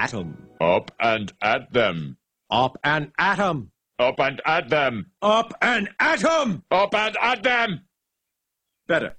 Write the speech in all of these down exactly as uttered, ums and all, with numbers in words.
atom. Up and at them. Up and atom. Up and at them. Up and atom. Up and at them. Better.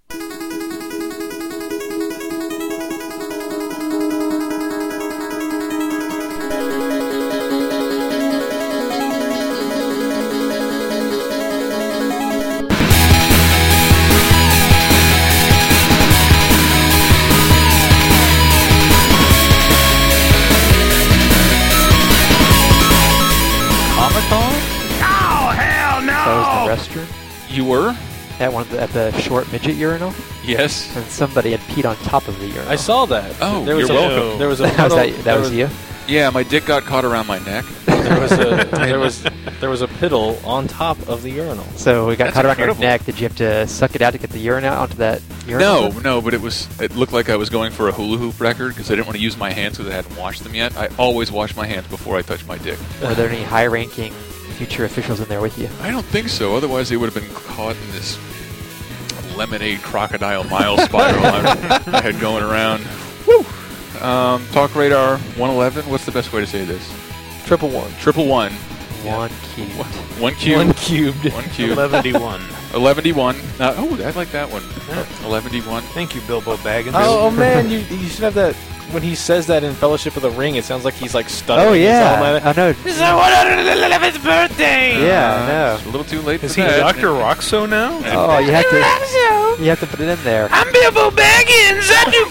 I was in the restroom You were? at one of the, at the short midget urinal, Yes. and somebody had peed on top of the urinal. I saw that. Oh, there was you're a, welcome. There was a that was, puddle, that, that there was you? Yeah, my dick got caught around my neck. There was a there was there was a piddle on top of the urinal. So we got That's caught around incredible. your neck. Did you have to suck it out to get the urine out onto that urinal? No, no, but it was. It looked like I was going for a hula hoop record because I didn't want to use my hands because I hadn't washed them yet. I always wash my hands before I touch my dick. Were there any high-ranking future officials in there with you? I don't think so. Otherwise, they would have been caught in this lemonade crocodile mile spiral I, I had going around. Woo! Um, Talk Radar one eleven. What's the best way to say this? Triple one. Triple one. One cubed. One cube. One cubed. One cube. eleven one. Eleven D one. Uh, oh, I like that one. Eleven D one. Thank you, Bilbo Baggins. Oh, oh man, you you should have that when he says that in Fellowship of the Ring. It sounds like he's like stuttering. Oh, He's yeah. all mad. I know. This is the one hundred eleventh birthday. Yeah, I know. It's a little too late Is for he that. Doctor Roxo now? Oh, you have to, you have to put it in there. I'm Bilbo Baggins.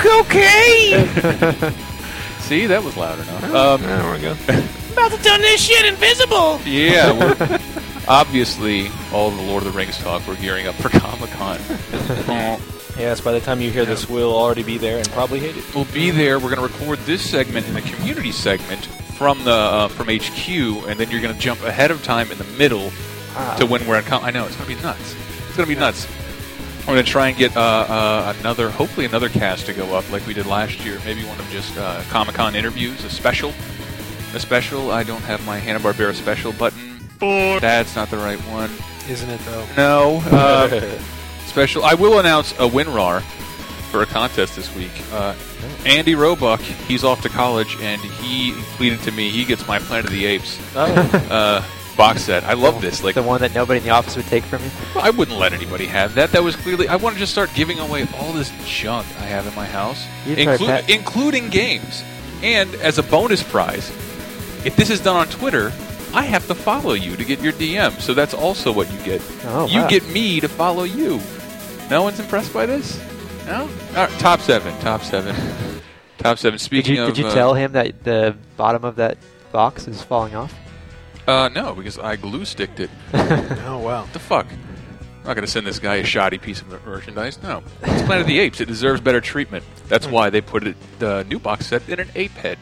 I do cocaine. See, that was loud enough. Um, There we go. About to turn this shit invisible. yeah, we're, obviously, all the Lord of the Rings talk, we're gearing up for Comic-Con. Yes, by the time you hear this, we'll already be there and probably hate it. We'll be there. We're going to record this segment in the community segment from the uh, from H Q, and then you're going to jump ahead of time in the middle Ah. to when we're at Com- I know, it's going to be nuts. It's going to be nuts. We're going to try and get uh, uh, another, hopefully another cast to go up like we did last year. Maybe one of just uh, Comic-Con interviews, a special. A special. I don't have my Hanna-Barbera special button. That's not the right one. Isn't it, though? No. Uh, special. I will announce a WinRAR for a contest this week. Uh, Andy Roebuck, he's off to college, and he pleaded to me he gets my Planet of the Apes Oh. uh, box set. I love this. Like, The one that nobody in the office would take from you? I wouldn't let anybody have that. That was clearly. I want to just start giving away all this junk I have in my house, You try inclu- Pat- including games. And as a bonus prize, if this is done on Twitter, I have to follow you to get your D M. So that's also what you get. Oh, you wow. get me to follow you. No one's impressed by this? No? All right, top seven. Top seven. Top seven. Did Speaking you, of... did you uh, tell him that the bottom of that box is falling off? Uh, no, because I glue sticked it. Oh, wow. What the fuck? I'm not going to send this guy a shoddy piece of merchandise. No. It's Planet of the Apes. It deserves better treatment. That's why they put it, the new box set in an ape head.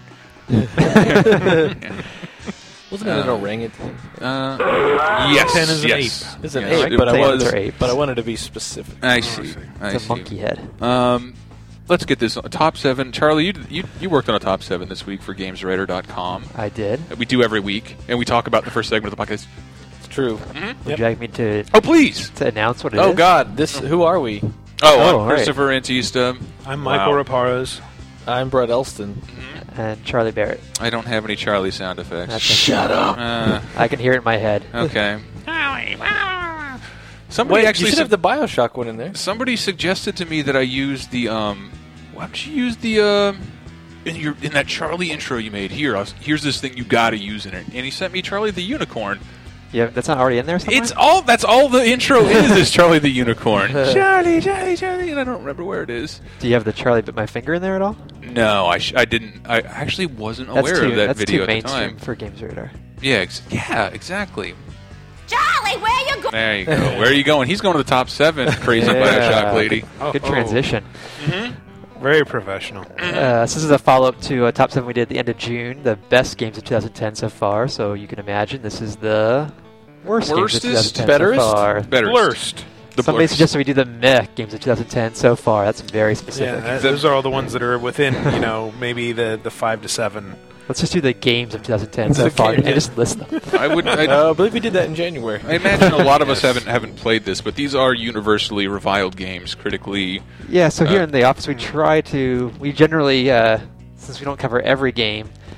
Yeah. Wasn't it an orangutan? Uh, yes. Ten is an yes. It's an Yes, ape, it but I, was. wanted They're to, apes. but I wanted to be specific. I see. I It's see. a monkey head. Um, let's get this on. Top seven. Charlie, you, you you worked on a top seven this week for games writer dot com. I did. We do every week, and we talk about the first segment of the podcast. It's true. Would you like me to, Oh, please. to announce what it is? Oh God, this. Who are we? Oh, Oh, I'm right. Christopher Antista. I'm Michael Wow. Raparos. I'm Brett Elston. And Charlie Barrett. I don't have any Charlie sound effects. That's Shut up. Uh, I can hear it in my head. okay. Somebody Wait, actually you should su- have the Bioshock one in there. somebody suggested to me that I use the um. Why don't you use the uh, in your in that Charlie intro you made? Here, I was, here's this thing you got to use in it, and he sent me Charlie the Unicorn. Yeah, that's not already in there somewhere? It's all that's all the intro is is Charlie the Unicorn. Charlie, Charlie, Charlie, and I don't remember where it is. Do you have the Charlie Bit My Finger in there at all? No, I sh- I didn't. I actually wasn't That's aware too, of that that's video too at the mainstream time. for Games Radar. Yeah, ex- yeah, exactly. Charlie, where you going? There you go. Where are you going? He's going to the top seven. Crazy Yeah. Bioshock lady. Oh, Good oh. transition. Very professional. Uh, so this is a follow-up to a top seven we did at the end of June, the best games of two thousand ten so far. So you can imagine this is the worst games of Worstest? two thousand ten Betterest? so far. Better. Blurst. The Somebody blurst. suggested we do the meh games of two thousand ten so far. That's very specific. Yeah, that, those are all the ones that are within, you know, maybe the, the five to seven. Let's just do the games of two thousand ten so The far game, and yeah. just list them. I would. I, Uh, I believe we did that in January. I imagine a lot of us haven't haven't played this, but these are universally reviled games, critically. Yeah, so here Uh, in the office we try to, we generally, uh, since we don't cover every game,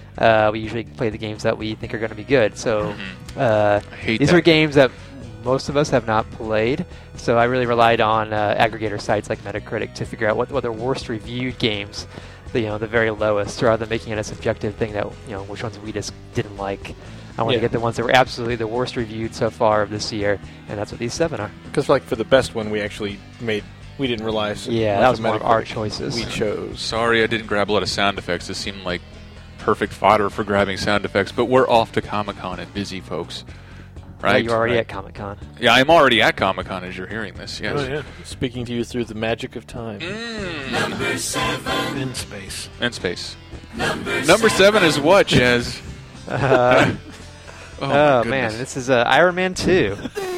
Uh, we usually play the games that we think are going to be good. So Mhm. uh, I hate these that. are games that most of us have not played. So I really relied on uh, aggregator sites like Metacritic to figure out what, what the worst reviewed games, the, you know, the very lowest, rather than making it a subjective thing that, you know, which ones we just didn't like. I want Yeah. to get the ones that were absolutely the worst reviewed so far of this year, and that's what these seven are. Because like for the best one, we actually made. We didn't realize. Yeah, like, that was the one of Metacritic our choices. We chose. Sorry, I didn't grab a lot of sound effects. This seemed like perfect fodder for grabbing sound effects, but we're off to Comic-Con and busy, folks. Yeah, Right? you're already Right. at Comic Con. Yeah, I'm already at Comic-Con as you're hearing this, yes. Oh, yeah. Speaking to you through the magic of time. Mm. In space. And space. Number seven is what, Jazz? Uh, Oh, my oh goodness. man, this is uh, Iron Man two.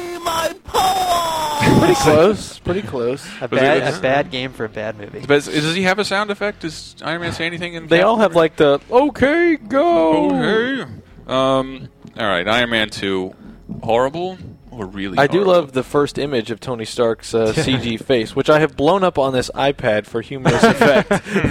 Pretty close. Pretty close. A Was it- bad, was- a bad game for a bad movie. But is- does he have a sound effect? Does Iron Man say anything? In They Captain all have like the okay go. Okay. Um. All right. Iron Man two, horrible or really? I do horrible? love the first image of Tony Stark's uh, C G face, which I have blown up on this iPad for humorous effect.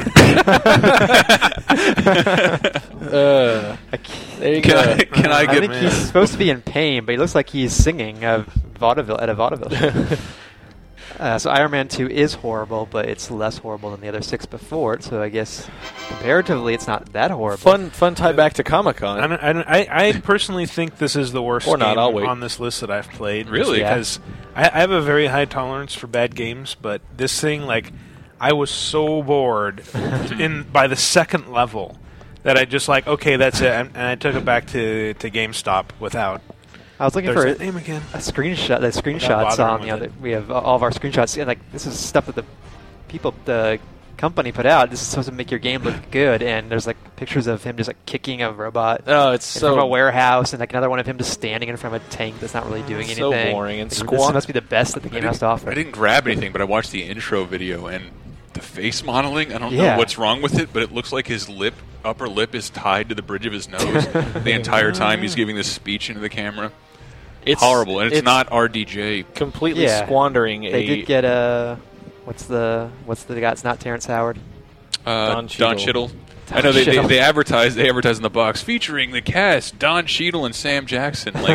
uh, I can't- there you Can go. I, can I I get? think he's supposed to be in pain, but he looks like he's singing a vaudeville at a vaudeville show. uh, so Iron Man two is horrible, but it's less horrible than the other six before it. So I guess comparatively, it's not that horrible. Fun, fun tie back to Comic Con. I, don't- I, don't- I, I personally think this is the worst Or not, game I'll wait. on this list that I've played. just Really? Yeah. Because I, I have a very high tolerance for bad games, but this thing, like, I was so bored in by the second level that I just like, okay, that's it, and, and I took it back to, to GameStop without. I was looking There's for that name again. a screenshot. The screenshots bothering on, you know, with it. that we have all of our screenshots, and like this is stuff that the people, the company put out. This is supposed to make your game look good, and there's like pictures of him just like kicking a robot oh, it's in so front of a warehouse, and like another one of him just standing in front of a tank that's not really doing So anything. boring and Like, squat- This must be the best that the I game didn't, has to offer. I didn't grab anything, but I watched the intro video and the face modeling. I don't Yeah. know what's wrong with it, but it looks like his lip, upper lip, is tied to the bridge of his nose the entire time he's giving this speech into the camera. it's Horrible, and it's, not R D J. completely Yeah. squandering They a. did get a what's the what's the guy? It's not Terrence Howard. Uh, Don Don Cheadle. Cheadle. I know they, they, Cheadle. they advertise they advertise in the box featuring the cast Don Cheadle and Sam Jackson. Like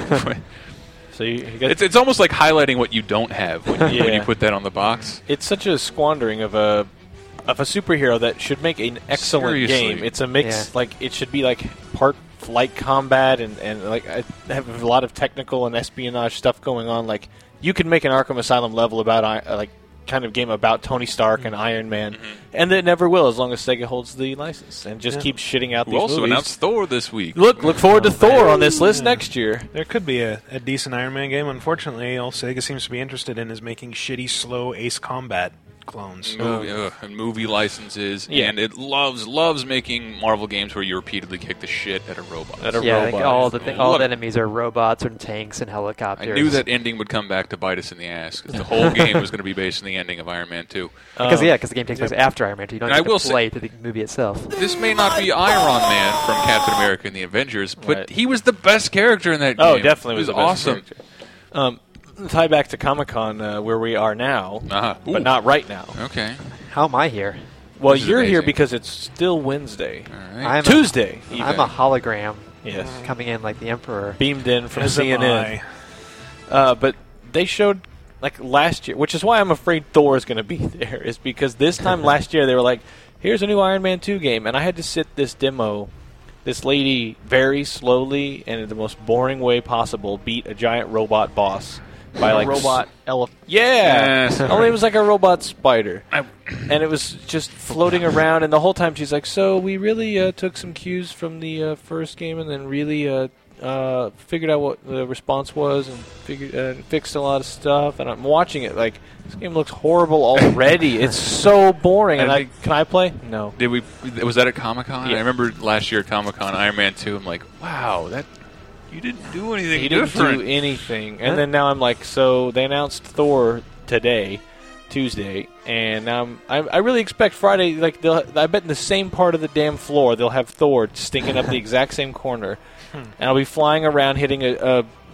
so you, you got, it's it's almost like highlighting what you don't have when, you when you Yeah. put that on the box. it's such a squandering of a of a superhero that should make an excellent Seriously. game. It's a mix, Yeah. like it should be like part flight combat and and like I have a lot of technical and espionage stuff going on. Like you could make an Arkham Asylum level about I- like kind of game about Tony Stark and Iron Man, and it never will as long as Sega holds the license and just Yeah. keeps shitting out Who these also movies. announced Thor this week. Look, look forward to Oh, Thor man. on this list Yeah. next year. There could be a, a decent Iron Man game. Unfortunately, all Sega seems to be interested in is making shitty, slow Ace Combat clones. Movie, ugh, and movie licenses, Yeah. and it loves loves making Marvel games where you repeatedly kick the shit at a robot. At a yeah, I think robot. all the th- all Look. the enemies are robots and tanks and I helicopters. knew that ending would come back to bite us in the ass because the whole game was going to be based on the ending of Iron Man two. because Um, yeah, because the game takes place after Iron Man two. You don't And I have will to say- play to the movie itself. This may not be Iron Man from Captain America and the Avengers, but Right. he was the best character in that game. Oh, definitely it was, was the best awesome. character. Um, tie back to Comic Con uh, where we are now, Uh-huh. Ooh. but not right now. Okay. How am I here? Well, This is you're here amazing. because it's still Wednesday, All right. I'm Tuesday. A, even. I'm a hologram yes, coming in like the Emperor. beamed in from As C N am N. I. Uh, but they showed like last year, which is why I'm afraid Thor is going to be there. Is because this time last year they were like, "Here's a new Iron Man two game," and I had to sit this demo. This lady very slowly and in the most boring way possible beat a giant robot boss by like robot elephant. Yeah, Yes. only it was like a robot spider, and it was just floating around. And the whole time she's like, "So we really uh, took some cues from the uh, first game, and then really uh, uh, figured out what the response was, and figured uh, fixed a lot of stuff." And I'm watching it like this game looks horrible already. It's so boring. And I I, think- can I play? No. Did we? Was that at Comic Con? Yeah. I remember last year at Comic Con, Iron Man two. I'm like, wow, that you didn't do anything He didn't different. do anything. And Huh? then now I'm like, so they announced Thor today, Tuesday, and now I'm, I, I really expect Friday. Like, they'll, I bet in the same part of the damn floor they'll have Thor stinking up the exact same corner, and I'll be flying around hitting a, a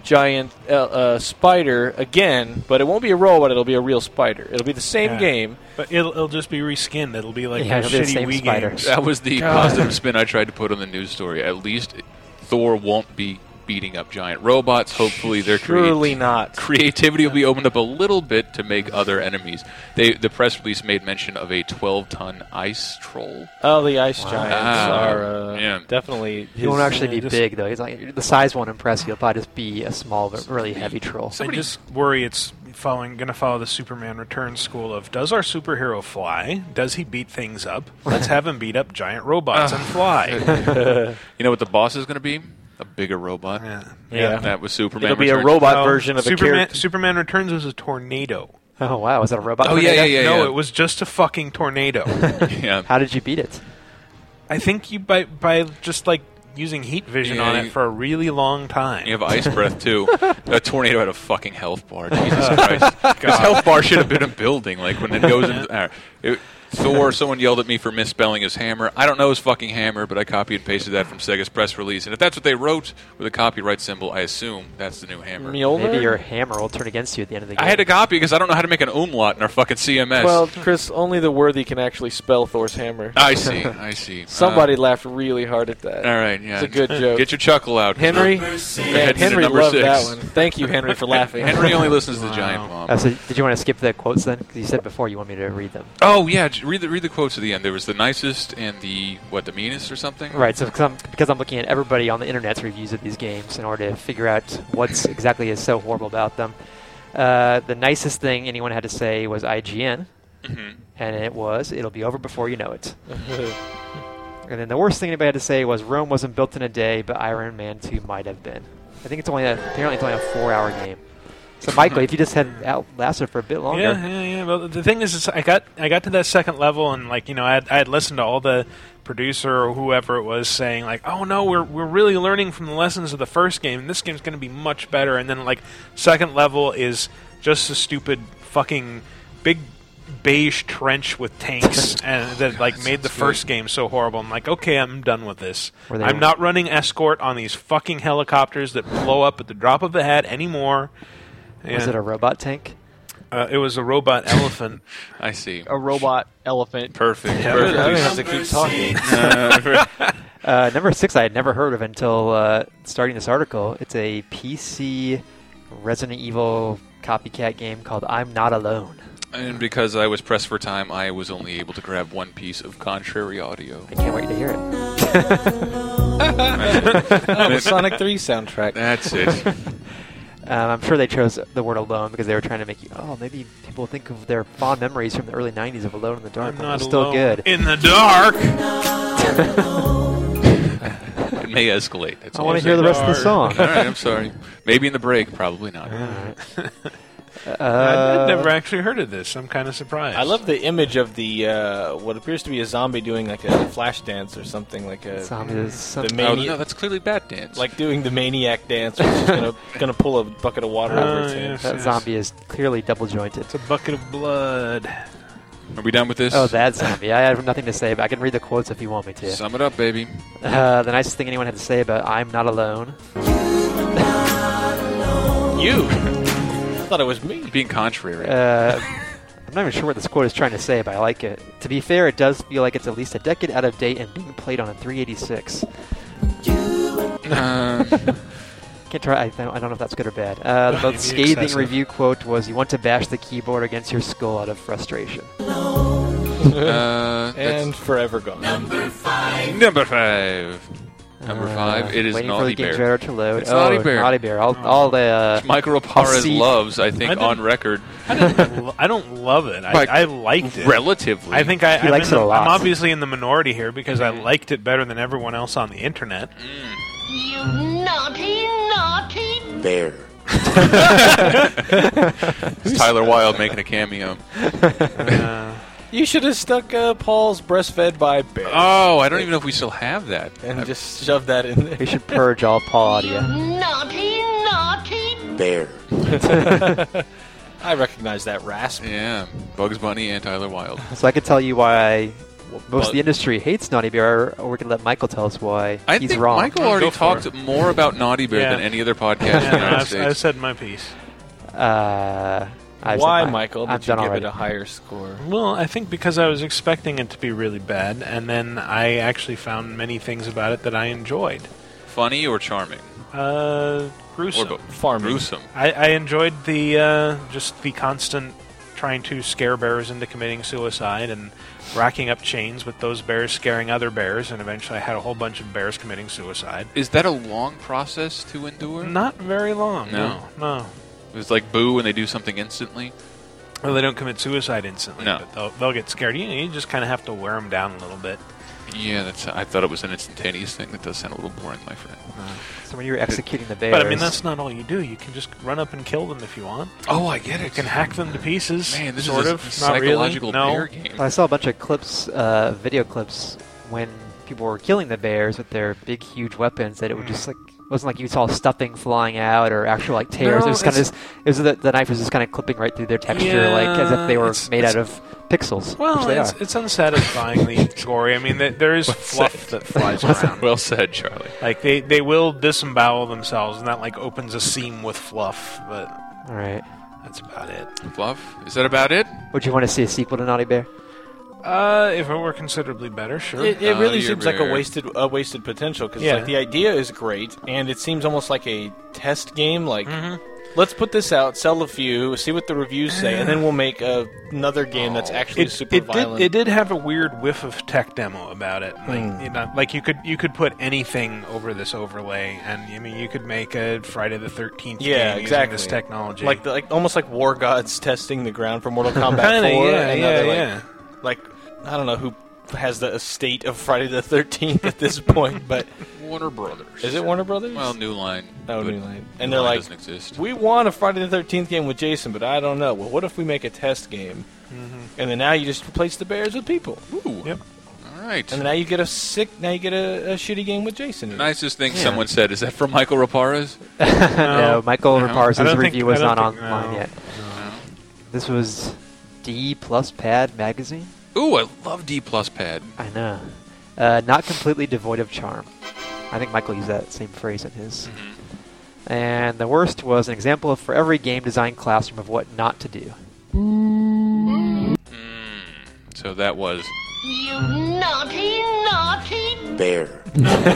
giant uh, uh, spider again, but it won't be a robot. It'll be a real spider. It'll be the same Yeah. game. But it'll, it'll just be reskinned. It'll be like Yeah, those it'll be the shitty same Wii spider. games. That was the God. positive spin I tried to put on the news story. At least Thor won't be beating up giant robots. Hopefully, their Surely not. creativity will be opened up a little bit to make other enemies. They the press release made mention of a twelve-ton ice troll. Oh, the ice giants Ah, are uh, yeah. definitely. He won't actually yeah, be just- big though. He's like the size won't impress you. He'll probably just be a small but really heavy troll. I just worry it's following, going to follow the Superman Returns school of, does our superhero fly? Does he beat things up? Let's have him beat up giant robots and fly. You know what the boss is going to be? A bigger robot. Yeah. Yeah. That was Superman. It'll be a Returns. robot Well, version of a Superman, character. Superman Returns was a tornado. Oh wow, was that a robot? Oh, yeah, tornado? yeah, yeah. no, it was just a fucking tornado. Yeah. How did you beat it? I think you by by just like using heat vision Yeah, on you- it for a really long time. You have ice breath too. That tornado had a fucking health bar. Jesus Christ! This health bar should have been a building. Like when it goes into uh, it, Thor. Someone yelled at me for misspelling his hammer. I don't know his fucking hammer, but I copied and pasted that from Sega's press release. And if that's what they wrote with a copyright symbol, I assume that's the new hammer. Mjolnir? Maybe your hammer will turn against you at the end of the game. I had to copy because I don't know how to make an umlaut in our fucking C M S. Well, Chris, only the worthy can actually spell Thor's hammer. I see. I see. Somebody Uh, laughed really hard at that. all right. Yeah. It's a good joke. Get your chuckle out, Henry? We're Yeah, heading to Henry number loved six. that one. Thank you, Henry, for laughing. Henry only listens to the Giant Bomb. Uh, so did you want to skip the quotes then? Because you said before you want me to read them. Oh yeah, j- read the read the quotes at the end. There was the nicest and the what, the meanest or something. Right, so because I'm, because I'm looking at everybody on the internet's reviews of these games in order to figure out what's exactly is so horrible about them. Uh, the nicest thing anyone had to say was I G N, Mm-hmm. and it was, it'll be over before you know it. And then the worst thing anybody had to say was Rome wasn't built in a day, but Iron Man two might have been. I think it's only a, apparently it's only a four-hour game. So Michael, if you just had outlasted for a bit longer, Yeah, yeah, yeah. Well, the thing is, is I got I got to that second level, and like you know, I had, I had listened to all the producer or whoever it was saying like, oh no, we're we're really learning from the lessons of the first game, and this game's going to be much better. And then like second level is just a stupid fucking big beige trench with tanks, and that like made the first game so horrible. I'm like, okay, I'm done with this. Were they- I'm not running escort on these fucking helicopters that blow up at the drop of a hat anymore. was Yeah. it a robot tank? Uh, it was a robot elephant. I see. A robot elephant. Perfect. Yeah, I don't have Perfect. to keep talking. Uh, number six, I had never heard of until uh, starting this article. It's a P C Resident Evil copycat game called I'm Not Alone. And because I was pressed for time, I was only able to grab one piece of contrary audio. I can't wait to hear it. Oh, the Sonic three soundtrack. That's it. Um, I'm sure they chose the word alone because they were trying to make you, oh, maybe people think of their fond memories from the early nineties of Alone in the Dark. I'm when it not was still alone good. in the dark. It may escalate. That's I all want I'm to hear the saying. rest of the song. All right, I'm sorry. Maybe in the break, probably not. I'd Uh, never actually heard of this. I'm kind of surprised. I love the image of the uh, what appears to be a zombie doing like a flash dance or something like a Zombie is some- the Oh, mani- no, that's clearly Bat Dance. like doing the maniac dance. Where he's gonna gonna pull a bucket of water Oh, over its head. yes. that zombie is clearly double jointed. It's a bucket of blood. Are we done with this? Oh, that zombie. I have nothing to say, but I can read the quotes if you want me to. Sum it up, baby. Uh, the nicest thing anyone had to say about I'm Not Alone. You. I thought it was me. Being contrary. Uh, I'm not even sure what this quote is trying to say, but I like it. To be fair, it does feel like it's at least a decade out of date and being played on a three eighty-six. Uh, Can't try. I don't, I don't know if that's good or bad. Uh, the most Maybe scathing excessive. review quote was, "You want to bash the keyboard against your skull out of frustration." uh, that's And forever gone. number five. Number Uh, five. It is waiting Naughty for the game's Bear. radar to load. It's oh, Naughty Bear. Naughty Bear. All, all the. Uh, Michael I'll Raparez see- loves, I think, I didn't- on record. I don't, lo- I don't love it. I, Like, I liked it. Relatively. I think I, He I'm, likes in it the- a lot. I'm obviously in the minority here because I liked it better than everyone else on the internet. You naughty, naughty. Bear. It's Tyler Wilde making a cameo. Uh, You should have stuck uh, Paul's breastfed by bear Oh, I don't even know if we still have that. and just shoved that in there. we should purge all Paul audio. Naughty, naughty. Bear. I recognize that rasp. Yeah, Bugs Bunny and Tyler Wilde. So I could tell you why I most of the industry hates Naughty Bear, or we can let Michael tell us why I he's think wrong. Michael Oh, already go for talked it. more about Naughty Bear Yeah. than any other podcast in the Yeah, United I've, States. I've said my piece. Uh, I've said Why, mine. Michael, I'm did you done give already. it a higher score? Well, I think because I was expecting it to be really bad, and then I actually found many things about it that I enjoyed. Funny or charming? Uh, gruesome. Or both? Farming. Gruesome. I, I enjoyed the uh, just the constant trying to scare bears into committing suicide and racking up chains with those bears scaring other bears, and eventually I had a whole bunch of bears committing suicide. Is that a long process to endure? Not very long. No? No, no. It's like Boo when they do something instantly. Well, they don't commit suicide instantly, No. but they'll, they'll get scared. You, you just kind of have to wear them down a little bit. Yeah, that's. I thought it was an instantaneous thing. That does sound a little boring, my friend. So when you were executing the bears, But I mean, that's not all you do. You can just run up and kill them if you want. Oh, I get it. You can hack them to pieces. Man, this sort is a, of. a Not psychological really. No. bear game. I saw a bunch of clips, uh, video clips, when people were killing the bears with their big, huge weapons. That it would just like it wasn't like you saw stuffing flying out or actual like tears. No, it was kind of it's- just it was the, the knife was just kind of clipping right through their texture, like as if they Yeah, were it's- made it's- out of pixels. Well, which they it's, are. it's unsatisfyingly gory. I mean, th- there is fluff that flies around. Well said, Charlie. Like they, they will disembowel themselves, and that like opens a seam with fluff. But All right. that's about it. Fluff. Is that about it? Would you want to see a sequel to Naughty Bear? Uh, if it were considerably better, sure. It, it Oh, really you're seems like a rare. wasted a wasted potential because Yeah. like the idea is great and it seems almost like a test game. Like, Mm-hmm. let's put this out, sell a few, see what the reviews say, and then we'll make a, another game that's actually it, super it violent. did. It did have a weird whiff of tech demo about it. Like, Hmm. you know, like you could you could put anything over this overlay, and I mean you could make a Friday the thirteenth Yeah, game exactly. using this technology. like the, like almost like War Gods testing the ground for Mortal Kombat Kinda, four. yeah, and yeah, other, like, yeah. like I don't know who has the estate of Friday the thirteenth at this point, but Warner Brothers. is it Warner Brothers? Well, New Line. Oh, but New Line. New And they're Line like, doesn't exist. we want a Friday the thirteenth game with Jason, but I don't know. Well, what if we make a test game? Mm-hmm. And then now you just replace the bears with people. Ooh. Yep. All right. And then now you get a sick, now you get a, a shitty game with Jason. The in it. nicest thing Yeah. someone said is that from Michael Raparez. no, Michael No. Raparez's I don't think- review was I don't not think- online no. yet. This was D Plus Pad magazine. Ooh, I love D plus Pad. I know. Uh, not completely devoid of charm. I think Michael used that same phrase in his. And the worst was an example of for every game design classroom of what not to do. Mm. So that was You naughty, naughty. Bear.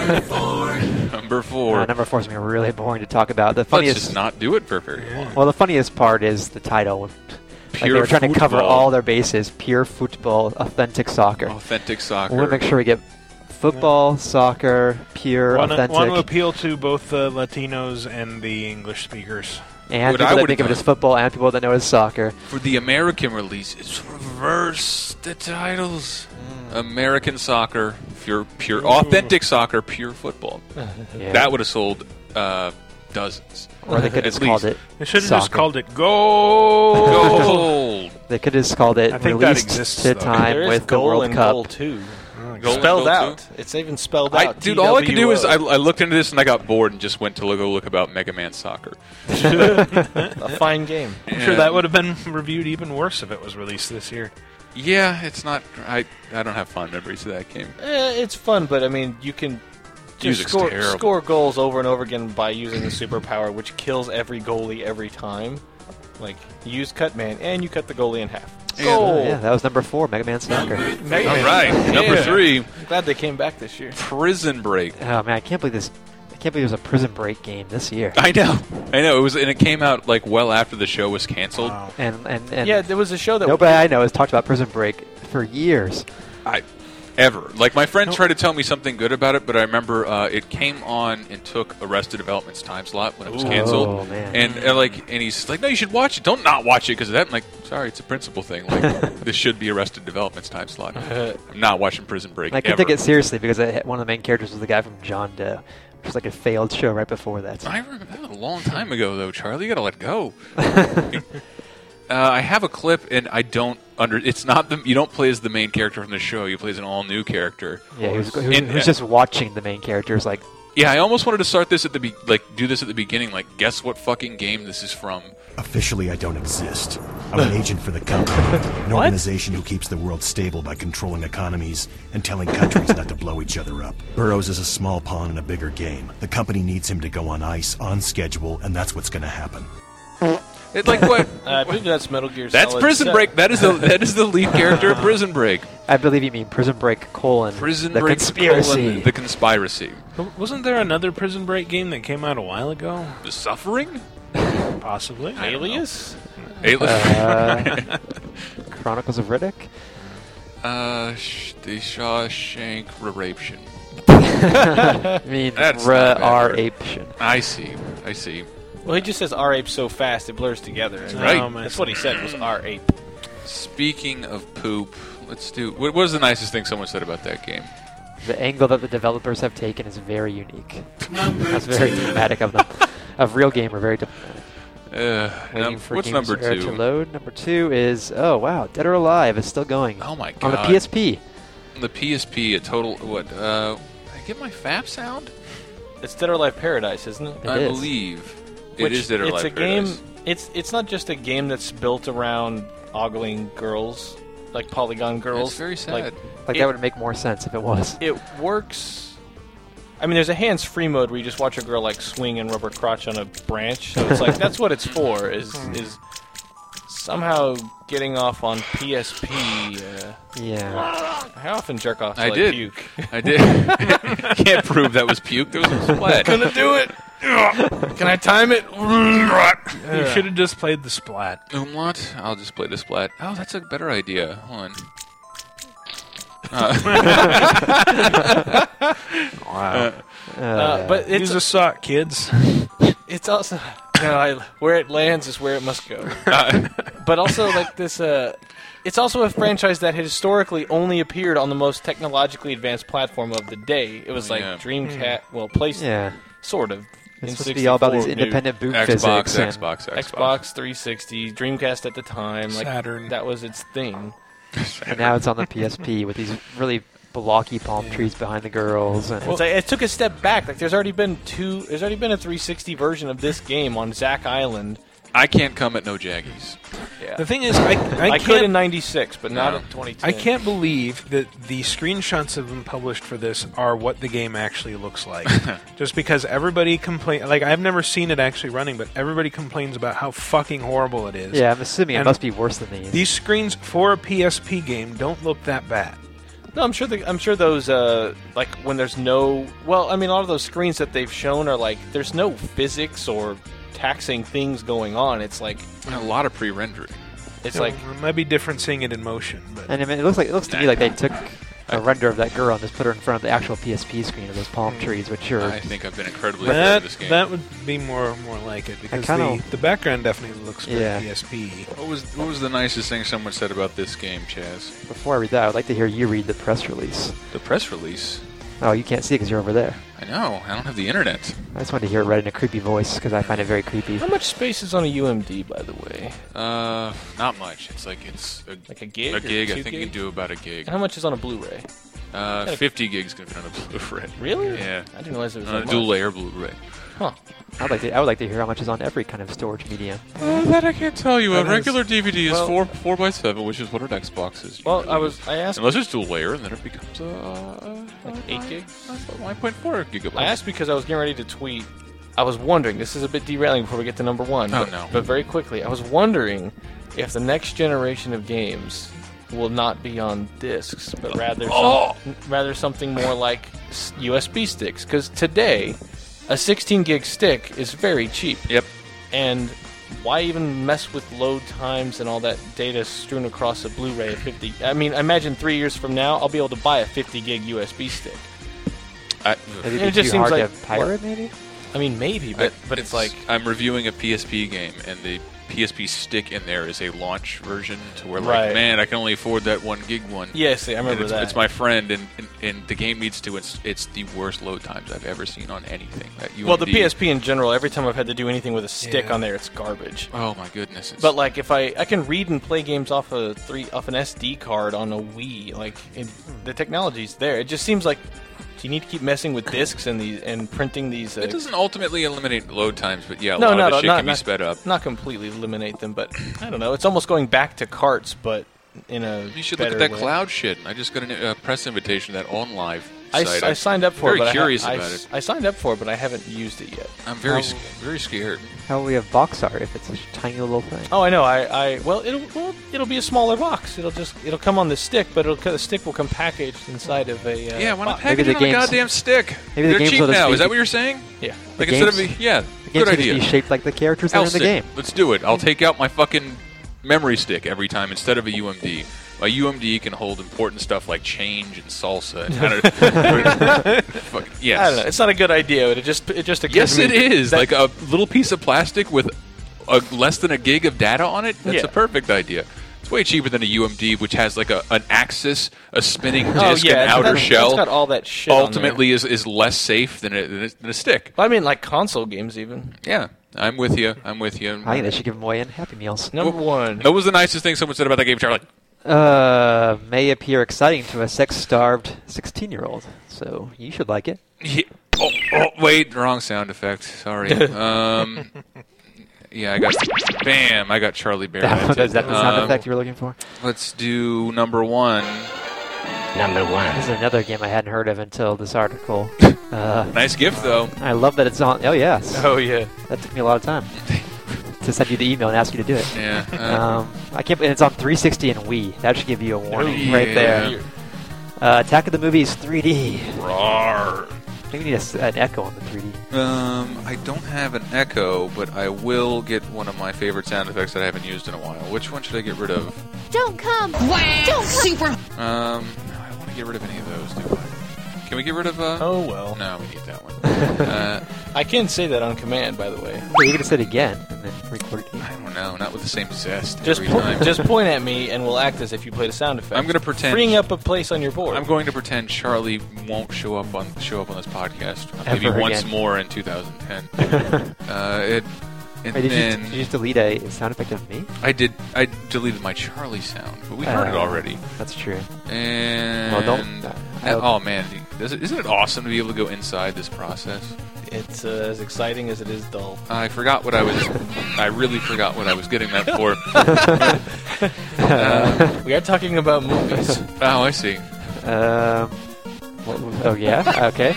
number four. Uh, number four is going to be really boring to talk about. The Let's funniest, just not do it for very long. well, the funniest part is the title. Like Pure they were trying to cover football. all their bases. Pure football, authentic soccer. Authentic soccer. We want to make sure we get football, soccer, pure, Want to, authentic, want to appeal to both the Latinos and the English speakers. and What I people that would've think of it done- as football and people that know it as soccer. For the American release, it's reverse the titles. American soccer, pure, pure, authentic soccer, pure football. Yeah. That would have sold uh, dozens. Or they could At have just called least. it They should have just soccer. called it Gold. Gold. They could have just called it I think that released exists, to though. time There is with the goal World and Cup. goal too. Goal and Spelled goal, out. too? It's even spelled I, out. dude, all I could do is I, T W O. I looked into this and I got bored and just went to go look about Mega Man Soccer. a fine game. I'm sure that would have been reviewed even worse if it was released this year. Yeah, it's not. I I don't have fond memories of that game. Eh, it's fun, but I mean, you can just Music's score, terrible. score goals over and over again by using the superpower, which kills every goalie every time. Like, you use Cutman, and you cut the goalie in half. Yeah. Goal! Yeah, that was number four, Mega Man Soccer. Mega All Man. right, number Yeah. three, I'm glad they came back this year. Prison Break. Oh man, I can't believe this. I can't believe there's a Prison Break game this year. I know, I know. It was, and it came out like well after the show was canceled. And and and Yeah, there was a show that nobody I know has talked about Prison Break for years. I ever like my friend tried to tell me something good about it, but I remember uh, it came on and took Arrested Development's time slot when it was Ooh. canceled. Oh, man. And uh, like, and he's like, "No, you should watch it. Don't not watch it because of that." I'm like, "Sorry, it's a principle thing. Like, this should be Arrested Development's time slot. I'm not watching Prison Break." And I couldn't ever. take it seriously because it, one of the main characters was the guy from John Doe, which was like a failed show right before that. I remember that was a long time ago, though, Charlie. You got to let go. uh, I have a clip, and I don't under. It's not the you don't play as the main character from the show. You play as an all new character. Yeah, he was, he was, And- he was just watching the main characters like, Yeah, I almost wanted to start this at the be- like do this at the beginning. Like, guess what fucking game this is from? Officially, I don't exist. I'm an agent for the company, an organization who keeps the world stable by controlling economies and telling countries not to blow each other up. Burroughs is a small pawn in a bigger game. The company needs him to go on ice, on schedule, and that's what's going to happen. It's like what? Uh, I believe that's Metal Gear That's Solid Prison seven. Break. That is the that is the lead character of Prison Break. I believe you mean Prison Break colon Prison the Break conspiracy. colon, the conspiracy. Wasn't there another Prison Break game that came out a while ago? The Suffering. Possibly. Alias? Alien. Uh, Chronicles of Riddick. Uh, sh- the Shawshank Redemption. I mean, That's not a bad R word. aption. I see. I see. Well, he just says R-Ape so fast it blurs together. Right. Oh, my That's what he said was R-Ape. Speaking of poop, let's do. What was the nicest thing someone said about that game? The angle that the developers have taken is very unique. That's very thematic of them. Of Real Gamer, very diplomatic. Uh, Waiting num- for what's Games number Era two? to load. Number two is oh wow, Dead or Alive is still going Oh my god! on the P S P. On the P S P, a total what? Uh, did I get my F A P sound? It's Dead or Alive Paradise, isn't it? It I is. believe it Which- is Dead or it's Alive a game. Paradise. It's it's not just a game that's built around ogling girls, like polygon girls. It's very sad. Like, Like It- that would make more sense if it was. it works. I mean, there's a hands-free mode where you just watch a girl like swing and rubber crotch on a branch. So it's like that's what it's for. Is is somehow getting off on P S P. Uh, Yeah. I often jerk off. To, I like, did. Puke. I did. Can't prove that was puke. There was a splat. Gonna do it. Can I time it? You should have just played the Splat. Umlaut? I'll just play the splat. Oh, that's a better idea. Hold on. Wow. Uh, but it's Use a sock, kids. it's also no, I, where it lands is where it must go. But also like this, uh, it's also a franchise that had historically only appeared on the most technologically advanced platform of the day. It was Oh, like yeah. Dreamcast, well, PlayStation, Yeah. sort of. It's in supposed to be all about these sixty-four, maybe. independent boot Xbox, physics. and- Xbox, Xbox, Xbox three sixty, Dreamcast at the time, like Saturn. that was its thing. And now it's on the P S P with these really blocky palm trees behind the girls. And It's like, it took a step back. Like there's already been two. There's already been a three sixty version of this game on Zack Island. I can't come at no jaggies. Yeah, The thing is, I, I, I, could in can't, ninety-six, but not No. in twenty ten. I can't believe that the screenshots that have been published for this are what the game actually looks like. Just because everybody complain, like I've never seen it actually running, but everybody complains about how fucking horrible it is. yeah, I'm assuming it And must be worse than these. These screens for a P S P game don't look that bad. No, I'm sure. The, I'm sure those uh, like when there's no. Well, I mean, a lot of those screens that they've shown are like there's no physics or taxing things going on. It's like A lot of pre-rendering. it's So like it might be different seeing it in motion, but And I mean, it looks like it looks to me like they took a render of that girl and just put her in front of the actual P S P screen of those palm trees, which are I think I've been incredibly fair that to this game. that would be more more like it because kinda- the, the background definitely looks for Yeah. P S P. What was what was the nicest thing someone said about this game, Chaz? before I read that, I would like to hear you read the press release. The press release. Oh, you can't see it because you're over there. I know. I don't have the internet. I just wanted to hear it read in a creepy voice because I find it very creepy. how much space is on a U M D, by the way? Uh, not much. It's like it's a, Like a gig? a or gig. I two think you gig? can do about a gig. And how much is on a Blu-ray? Uh, fifty gigs gonna fit on a Blu-ray. Really? Yeah. I didn't realize it was On a that dual much. layer Blu-ray. Huh. I'd like to. I would like to hear how much is on every kind of storage medium. Uh, that I can't tell you. A That has- regular D V D is well- four four by seven, which is what an Xbox is. Well, usually. I was. I asked. Unless it's dual layer, and then it becomes uh, Like eight gigs? one point four gigabytes. I asked because I was getting ready to tweet. I was wondering. This is a bit derailing before we get to number one. Oh, but, no. But very quickly, I was wondering if the next generation of games will not be on discs, but rather Oh! some, rather something more like s- U S B sticks. Because today, a sixteen gig stick is very cheap. Yep. And why even mess with load times and all that data strewn across a Blu-ray of fifty? I mean, I imagine three years from now, I'll be able to buy a fifty gig U S B stick. I, Maybe It it'd be just too seems hard like- to pirate, maybe. I mean, maybe, but I- but it's, like I'm reviewing a P S P game, and the P S P stick in there is a launch version to where, like, Right. man, I can only afford that one gig one. yes, I And remember it's, that. it's my friend, and, and, and the game needs to. It's it's the worst load times I've ever seen on anything. That U M D, well, the P S P in general, every time I've had to do anything with a stick Yeah. on there, it's garbage. Oh my goodness! It's, But like, if I I can read and play games off a three off an S D card on a Wii, like it, the technology's there. It just seems like Do you need to keep messing with discs and these and printing these? Uh, It doesn't ultimately eliminate load times, but yeah, a no, lot no, of the no, shit not, can be not, sped up. Not completely eliminate them, but I don't know. It's almost going back to carts, but in a You should look at better that way. cloud shit. I just got a uh, press invitation to that OnLive I, site. I signed up for very it, but curious I, ha- about I, it. I signed up for it, but I haven't used it yet. I'm very, How- s- very scared. How will we have box art if it's a tiny little thing? Oh, I know. I, I well, it'll well, it'll be a smaller box. It'll just it'll come on the stick, but it'll the stick will come packaged inside of a uh, Yeah, why not box. Maybe package the it on a games- goddamn stick? maybe the They're games cheap will just now. be- Is that what you're saying? Yeah. Like The instead of games- a, yeah, The good games should idea. just be shaped like the characters that are in the L-stick. game. Let's do it. I'll take out my fucking memory stick every time instead of a U M D. My U M D can hold important stuff like change and salsa. And I don't- Fuck, yes. I don't know. It's not a good idea, but it just it just occurred Yes, to it me is. that- Like a little piece of plastic with a, less than a gig of data on it. That's Yeah. a perfect idea. It's way cheaper than a U M D, which has like a an axis, a spinning oh, disc, yeah, and it's outer got, shell. It's got all that shit. on there. Ultimately, is is less safe than a, than a, than a stick. I mean, like console games, even. Yeah, I'm with you. I'm with you. I think they should give them away in Happy Meals. Number one. What was the nicest thing someone said about that game, Charlie? Uh, may appear exciting to a sex-starved sixteen-year-old, so you should like it. Yeah. Oh, oh, wait, wrong sound effect. Sorry. um, yeah, I got. Bam! I got Charlie Bear. Is that the sound Um, effect you were looking for? Let's do number one. Number one. This is another game I hadn't heard of until this article. Uh, Nice gift, though. I love that it's on. Oh yes, Oh yeah. that took me a lot of time to send you the email and ask you to do it. Yeah. Uh, Um, I can't. And it's on three sixty and Wii. That should give you a warning Oh, right yeah. there. Uh, Attack of the Movies three D. Rawr. I think we need a s an echo on the three D. Um, I don't have an echo, but I will get one of my favorite sound effects that I haven't used in a while. Which one should I get rid of? Don't come. Wow. Don't super. Um, no, I don't want to get rid of any of those, do I? Can we get rid of, uh... Oh well. No, we need that one. uh, I can say that on command, by the way. Well, you can say it again and then record it. I don't know, not with the same zest Just every po- time. just point at me, and we'll act as if you played a sound effect. I'm going to pretend... freeing up a place on your board. I'm going to pretend Charlie won't show up on show up on this podcast uh, maybe Ever once again. more in two thousand ten. uh, it, and Wait, did, you, then did you just delete a sound effect of me? I did. I deleted my Charlie sound, but we heard it Uh, already. That's true. And Well, don't- uh, and- oh man, does it, isn't it awesome to be able to go inside this process? It's uh, as exciting as it is dull. I forgot what I was. I really forgot what I was getting that for. uh, We are talking about movies. oh, I see. Um, what, oh yeah. Okay.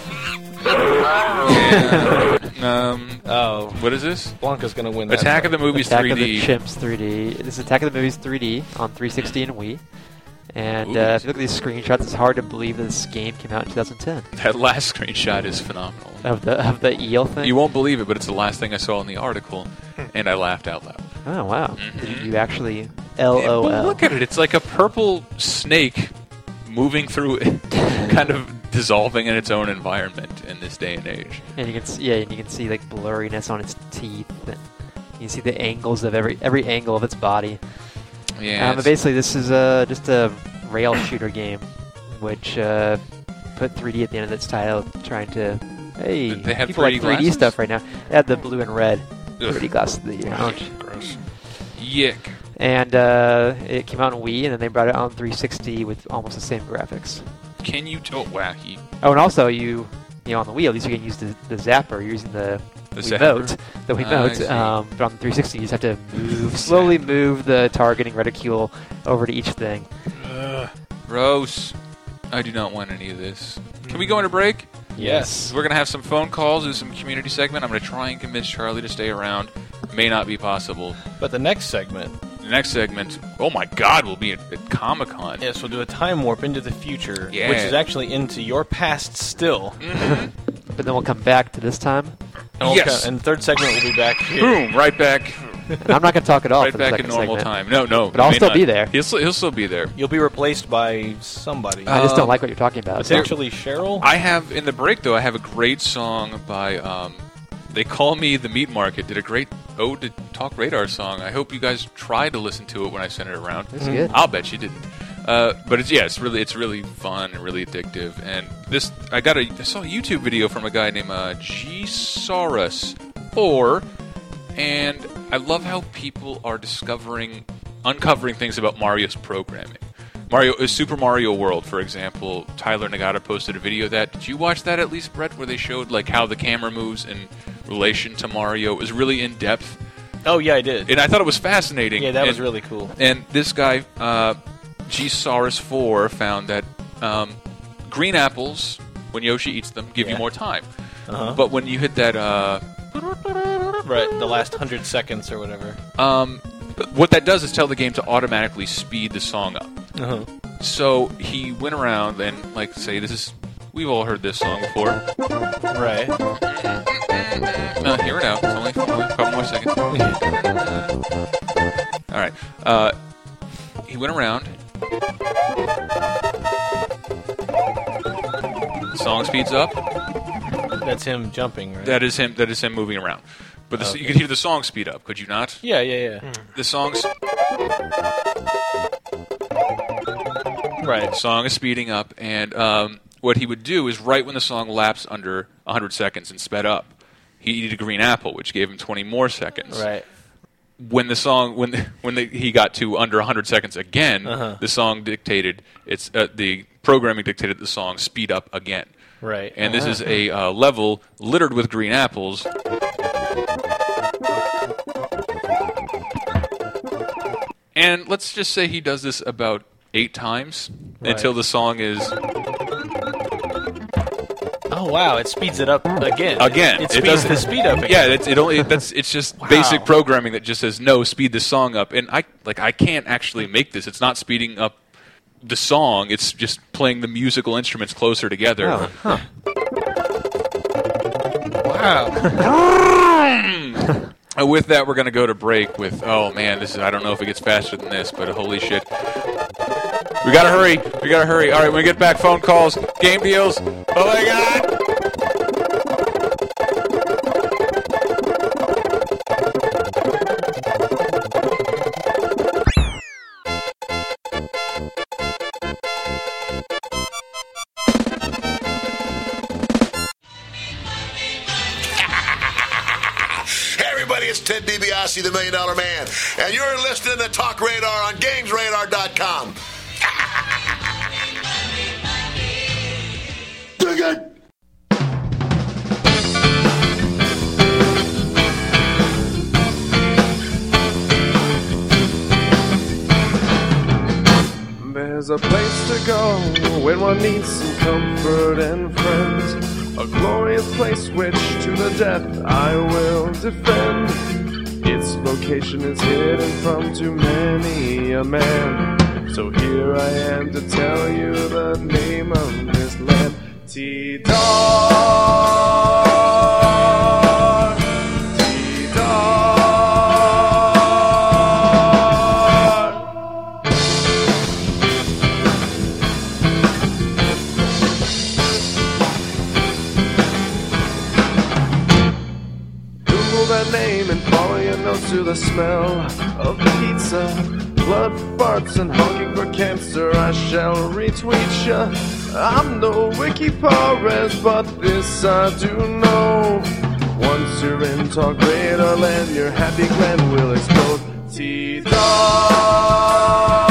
And, um, Oh, what is this? Blanca's gonna win. That Attack of fight. the Movies Attack three of D. the Chimps three D. This is Attack of the Movies three D on three sixty and Wii. And Ooh. uh, if you look at these screenshots, it's hard to believe that this game came out in two thousand ten. That last screenshot is phenomenal. Of the of the eel thing. You won't believe it, but it's the last thing I saw in the article, and I laughed out loud. Oh wow! Mhm. Did you, you actually L O Well, L? look at it. It's like a purple snake moving through it, kind of dissolving in its own environment in this day and age. And you can see, yeah, and you can see like blurriness on its teeth, and you can see the angles of every every angle of its body. Yeah. Um, but it's- basically, this is uh, just a rail shooter game, which uh, put three D at the end of its title, trying to hey, They have people three D like three D glasses? stuff right now. They had the blue and red Ugh. three D glasses of the year. Ouch. Gross. Yick. And uh, it came out on Wii, and then they brought it on three sixty with almost the same graphics. Can you? T- oh, wacky. Oh, and also you, you know, on the Wii, at least you can use the, the zapper. You're using the The Wiimote, zapper? the Ah, I Wiimote. see. um, but on the three sixty, you just have to move, slowly move the targeting reticule over to each thing. Gross. I do not want any of this. Can we go into break? Yes. We're going to have some phone calls, do some community segment. I'm going to try and convince Charlie to stay around. May not be possible. But the next segment, The next segment, oh my god, we'll be at, at Comic-Con. yes, we'll do a time warp into the future, Yeah. which is actually into your past still. Mhm. But then we'll come back to this time. And we'll Yes. co- and third segment will be back here. Boom, right back, And I'm not going to talk at all right for the back second in normal segment. time. No, no. But I'll he may still not. be there. He'll, still- he'll still be there. You'll be replaced by somebody. I just don't Um, like what you're talking about. so- Potentially Cheryl. I have, in the break though, I have a great song by, um, They Call Me the Meat Market. Did a great Ode to Talk Radar song. I hope you guys tried to listen to it when I sent it around. It's good. I'll bet you didn't. Uh, but it's yeah, it's really it's really fun and really addictive. And this, I got a I saw a YouTube video from a guy named uh, G Saurus four, and I love how people are discovering, uncovering things about Mario's programming. Mario, uh, Super Mario World, for example, Tyler Nagata posted a video of that. Did you watch that at least, Brett, where they showed like how the camera moves in relation to Mario? It was really in depth. Oh yeah, I did. And I thought it was fascinating. Yeah, that and, was really cool. And this guy, uh, G Saurus four, found that um, green apples, when Yoshi eats them, give Yeah. you more time. Uh-huh. But when you hit that, uh, Right, the last hundred seconds or whatever. um, what that does is tell the game to automatically speed the song up. Uh-huh. So he went around and, like, say, this is, we've all heard this song before. Right. Uh, hear it out. It's only, only a couple more seconds. All right. Uh, he went around. The song speeds up. That's him jumping, right? That is him. That is him moving around. But the, Okay. you could hear the song speed up. Could you not? Yeah, yeah, yeah. The song's Right. the song is speeding up, and um, what he would do is right when the song laps under one hundred seconds and sped up, he eat a green apple, which gave him twenty more seconds. Right. When the song when the, when the, he got to under one hundred seconds again, Uh-huh. the song dictated it's uh, the programming dictated the song speed up again. Right. And this is a uh, level littered with green apples. And let's just say he does this about eight times Right. until the song is Oh wow! It speeds it up again. again. It, it speeds doesn't- the speed up again. Yeah, it's, it only that's it's just Wow. basic programming that just says no, speed the song up. And I like I can't actually make this. It's not speeding up the song. It's just playing the musical instruments closer together. Oh, huh. Wow. And with that, we're going to go to break with, oh man, this is, I don't know if it gets faster than this, but holy shit. We got to hurry. We got to hurry. All right, when we get back, phone calls, game deals. Oh my God. Hey everybody, it's Ted DiBiase, the Million Dollar Man, and you're listening to Talk Radar on Games Radar dot com. Dig it! There's a place to go when one needs some comfort and friends. A glorious place which to the death I will defend. Its location is hidden from too many a man. So here I am to tell you the name of this land. T-Dar. T-Dar. Google that name and follow your nose to the smell of pizza. Blood, farts, and honking for cancer. I shall retweet ya. I'm no Wiki Perez, but this I do know. Once you're in Talk Radar land, your happy gland will explode. T-Dar.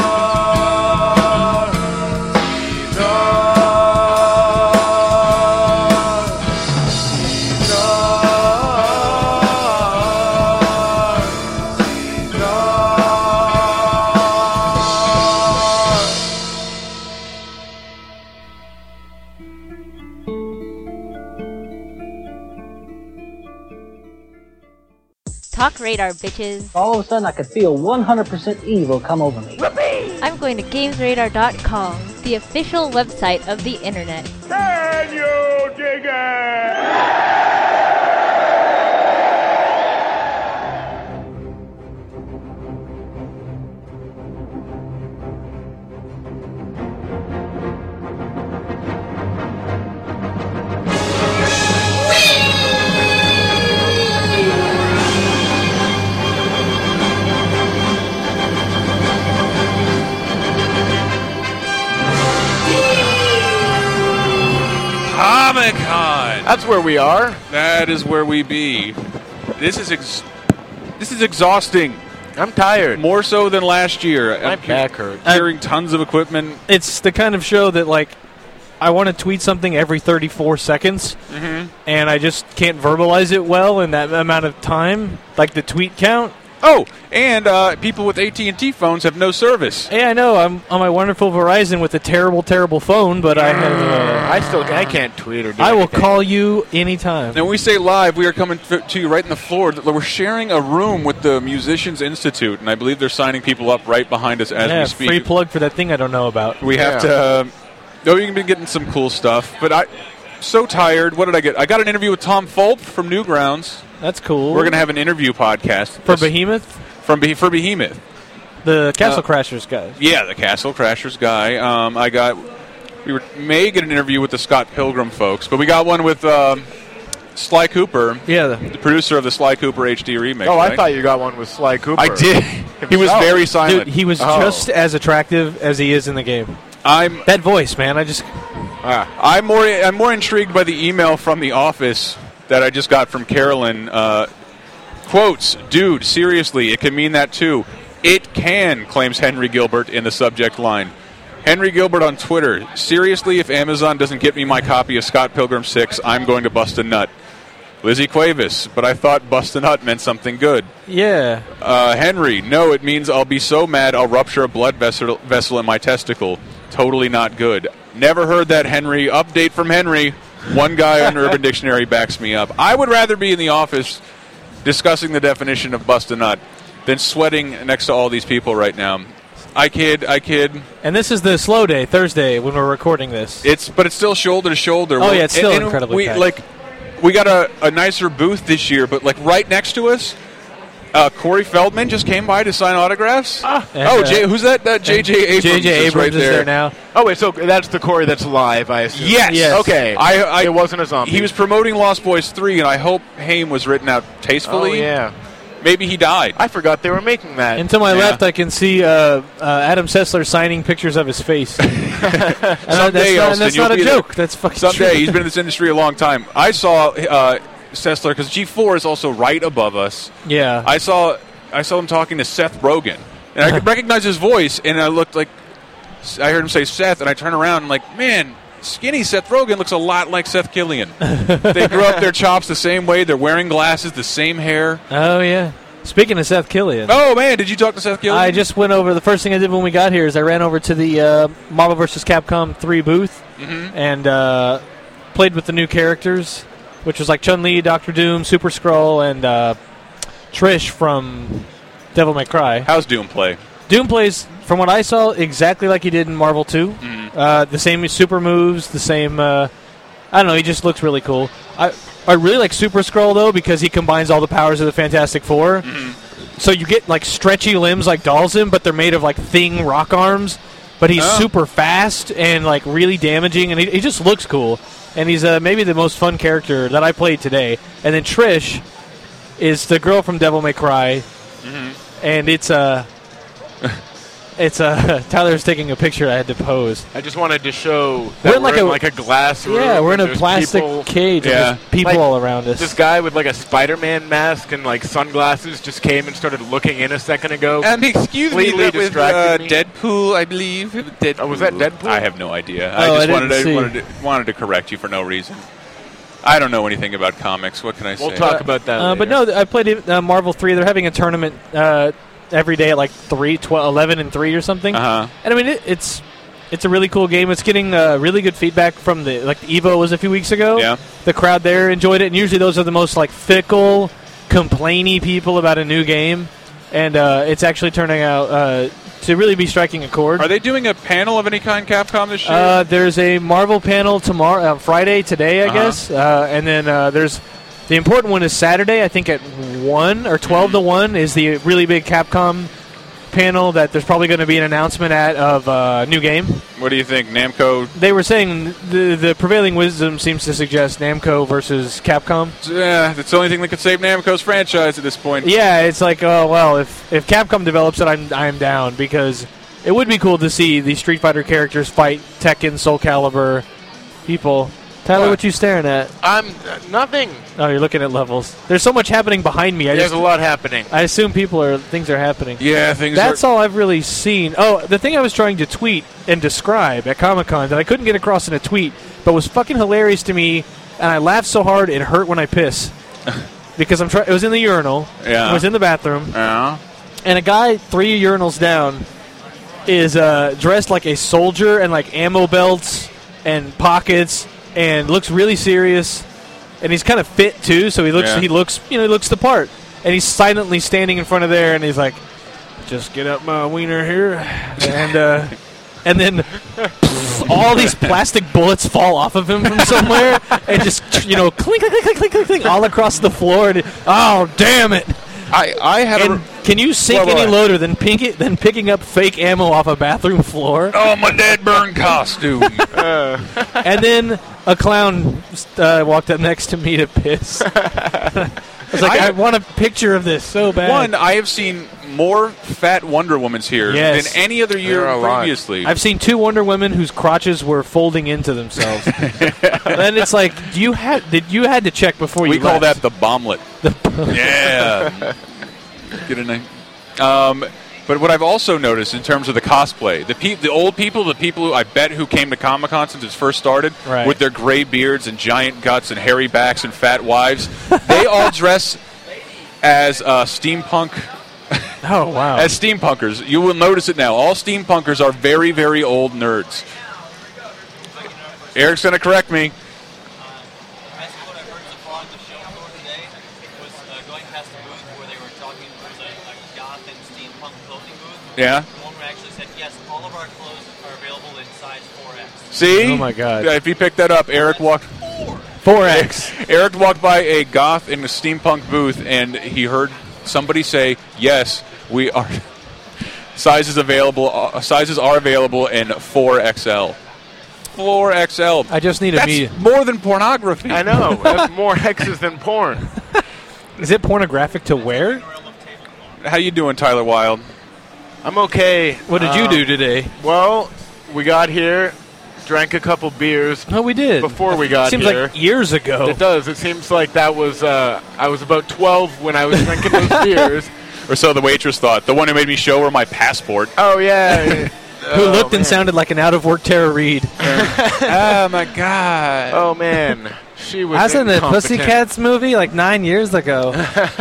Talk Radar, bitches. All of a sudden, I could feel one hundred percent evil come over me. I'm going to Games Radar dot com, the official website of the internet. Can you dig it? Comic-Con! That's where we are. That is where we be. This is ex- this is exhausting. I'm tired. More so than last year. My I'm back hurts. Carrying tons of equipment. It's the kind of show that, like, I want to tweet something every thirty-four seconds, mm-hmm. and I just can't verbalize it well in that amount of time, like the tweet count. Oh, and uh, people with A T and T phones have no service. Yeah, I know. I'm on my wonderful Verizon with a terrible, terrible phone, but I have. Uh, I still I can't tweet or do I will anything. call you anytime. And when we say live, we are coming f- to you right in the floor. We're sharing a room with the Musicians Institute, and I believe they're signing people up right behind us as yeah, we speak. free plug for that thing I don't know about. We have Yeah. to. Uh, oh, you can be getting some cool stuff, but I. So tired. What did I get? I got an interview with Tom Fulp from Newgrounds. That's cool. We're going to have an interview podcast For Behemoth? From Be- for Behemoth. The Castle Uh, Crashers guy. Yeah, the Castle Crashers guy. Um, I got. We were, may get an interview with the Scott Pilgrim folks, but we got one with um, Sly Cooper. Yeah, the, the producer of the Sly Cooper H D remake. Oh, right? I thought you got one with Sly Cooper. I did. He was Oh. very silent. Dude, he was Oh. just as attractive as he is in the game. I'm that voice, man. I just. Ah. I'm more. I'm more intrigued by the email from the office that I just got from Carolyn. Uh, quotes, dude. Seriously, it can mean that too. It can, claims Henry Gilbert in the subject line. Henry Gilbert on Twitter. Seriously, if Amazon doesn't get me my copy of Scott Pilgrim six, I'm going to bust a nut. Lizzie Cuevas, but I thought bust a nut meant something good. Yeah. Uh, Henry, no, it means I'll be so mad I'll rupture a blood vessel, vessel in my testicle. Totally not good. Never heard that, Henry. Update from Henry. One guy on Urban Dictionary backs me up. I would rather be in the office discussing the definition of bust a nut than sweating next to all these people right now. I kid, I kid. And this is the slow day, Thursday, when we're recording this. It's but it's still shoulder to shoulder. Oh, yeah, it's still and, and incredibly we, packed. like we got a, a nicer booth this year, but like right next to us, uh, Corey Feldman just came by to sign autographs. Ah. oh, And, Jay, uh, who's that? That J J Abrams, J J is Abrams right is there. there now. Oh, wait, so that's the Corey that's live, I assume. Yes. Yes. Okay. I, I, it wasn't a zombie. He was promoting Lost Boys three, and I hope Haim was written out tastefully. Oh, yeah. Maybe he died. I forgot they were making that. And to my Yeah. left, I can see uh, uh, Adam Sessler signing pictures of his face. And Someday, that's not, Elston, that's you'll not a be there. joke. That's fucking Someday. true. He's been in this industry a long time. I saw uh, Sessler, because G four is also right above us. Yeah. I saw I saw him talking to Seth Rogen, and I could recognize his voice, and I looked like, I heard him say Seth, and I turned around and like, man, skinny Seth Rogen looks a lot like Seth Killian. They grew up their chops the same way. They're wearing glasses, the same hair. Oh, yeah. Speaking of Seth Killian. Oh, man, did you talk to Seth Killian? I just went over, the first thing I did when we got here is I ran over to the uh, Marvel versus. Capcom three booth Mhm. and uh, played with the new characters, which was like Chun-Li, Doctor Doom, Super Skrull, and uh, Trish from Devil May Cry. How's Doom play? Doom plays, from what I saw, exactly like he did in Marvel two. Mhm. Uh, the same super moves, the same... Uh, I don't know, he just looks really cool. I I really like Super Skrull, though, because he combines all the powers of the Fantastic Four. Mm-hmm. So you get, like, stretchy limbs like Dalsim, but they're made of, like, thing rock arms. But he's Oh. super fast and, like, really damaging, and he, he just looks cool. And he's uh, maybe the most fun character that I played today. And then Trish is the girl from Devil May Cry, Mm-hmm. and it's Uh, It's uh, Tyler's taking a picture I had to pose. I just wanted to show We're that in we're like in a- like a glass room. Yeah, we're in and a there's plastic people- cage and Yeah. there's people Like, all around us. This guy with like a Spider-Man mask and like sunglasses just came and started looking in a second ago. And excuse me, Completely that was distracted uh, me. Deadpool, I believe. Deadpool. Oh, was that Deadpool? I have no idea. Oh, I I just didn't wanted, to, see. wanted, to, wanted to correct you for no reason. I don't know anything about comics. What can I say? We'll talk about that. Uh, but later. no, I played it, uh, Marvel three. They're having a tournament uh, every day at like three, twelve, eleven, and three or something. Uh-huh. And I mean, it, it's it's a really cool game. It's getting uh, really good feedback from the like the Evo was a few weeks ago. Yeah. The crowd there enjoyed it, and usually those are the most like fickle, complainy people about a new game. And uh, it's actually turning out uh, to really be striking a chord. Are they doing a panel of any kind, Capcom, this year? Uh, there's a Marvel panel tomorrow, uh, Friday, today, I Uh-huh. guess, uh, and then uh, there's the important one is Saturday. I think at one or twelve to one is the really big Capcom panel that there's probably going to be an announcement at of a uh, new game. What do you think, Namco? They were saying the the prevailing wisdom seems to suggest Namco versus Capcom. Yeah, that's the only thing that could save Namco's franchise at this point. Yeah, it's like, oh well, if if Capcom develops it, I'm I'm down because it would be cool to see the Street Fighter characters fight Tekken, Soul Calibur people. Tyler, What? what you staring at? I'm uh, nothing. Oh, you're looking at levels. There's so much happening behind me. I There's just, a lot happening. I assume people are things are happening. Yeah, things That's are... all I've really seen. Oh, the thing I was trying to tweet and describe at Comic-Con that I couldn't get across in a tweet, but was fucking hilarious to me, and I laughed so hard it hurt when I piss. Because I'm trying. It was in the urinal. Yeah. I was in the bathroom. Yeah. And a guy three urinals down is uh, dressed like a soldier and like ammo belts and pockets and looks really serious. And he's kind of fit too, so he looks Yeah. he looks you know he looks the part. And he's silently standing in front of there, and he's like, "Just get up my wiener here," and uh, and then all these plastic bullets fall off of him from somewhere, and just you know clink clink clink clink clink clink all across the floor. And it, oh damn it! I I had And a... can you sink Wait, wait, any wait. loader than pink it, than picking up fake ammo off a bathroom floor? Oh, my dead burn costume. And then a clown uh, walked up next to me to piss. I was like, I, I- want a picture of this so bad. One, I have seen more fat Wonder Womans here Yes. than any other year There are a lot. previously. I've seen two Wonder Women whose crotches were folding into themselves. Then it's like, do you had did you had to check before we you call left. that the bomblet. Yeah. Get a name. Um, but what I've also noticed in terms of the cosplay, the pe- the old people, the people who I bet who came to Comic-Con since it first started, Right. with their gray beards and giant guts and hairy backs and fat wives, they all dress as uh, steampunk. Oh wow! As steampunkers. You will notice it now. All steampunkers are very, very old nerds. Eric's going to correct me. Yeah. One actually said, yes, all of our clothes are available in size four X. See? Oh, my God. Yeah, if you picked that up, Eric walked... four X. Eric walked by a goth in a steampunk booth, and he heard somebody say, yes, we are... sizes available. Uh, sizes are available in four X L. four X L. I just need a That's me. more than pornography. I know. That's more X's than porn. Is it pornographic to wear? How you doing, Tyler Wilde? I'm okay. What did you Um, do today? Well, we got here, drank a couple beers. Oh, we did. Before we got Seems here. like years ago. It does. It seems like that was, uh, I was about twelve when I was drinking those beers. Or so the waitress thought. The one who made me show her my passport. Oh, yeah. Who Oh, looked and man. sounded like an out-of-work Tara Reid. Oh, my God. Oh, man. She was I was in the incompetent. Pussycats movie like nine years ago.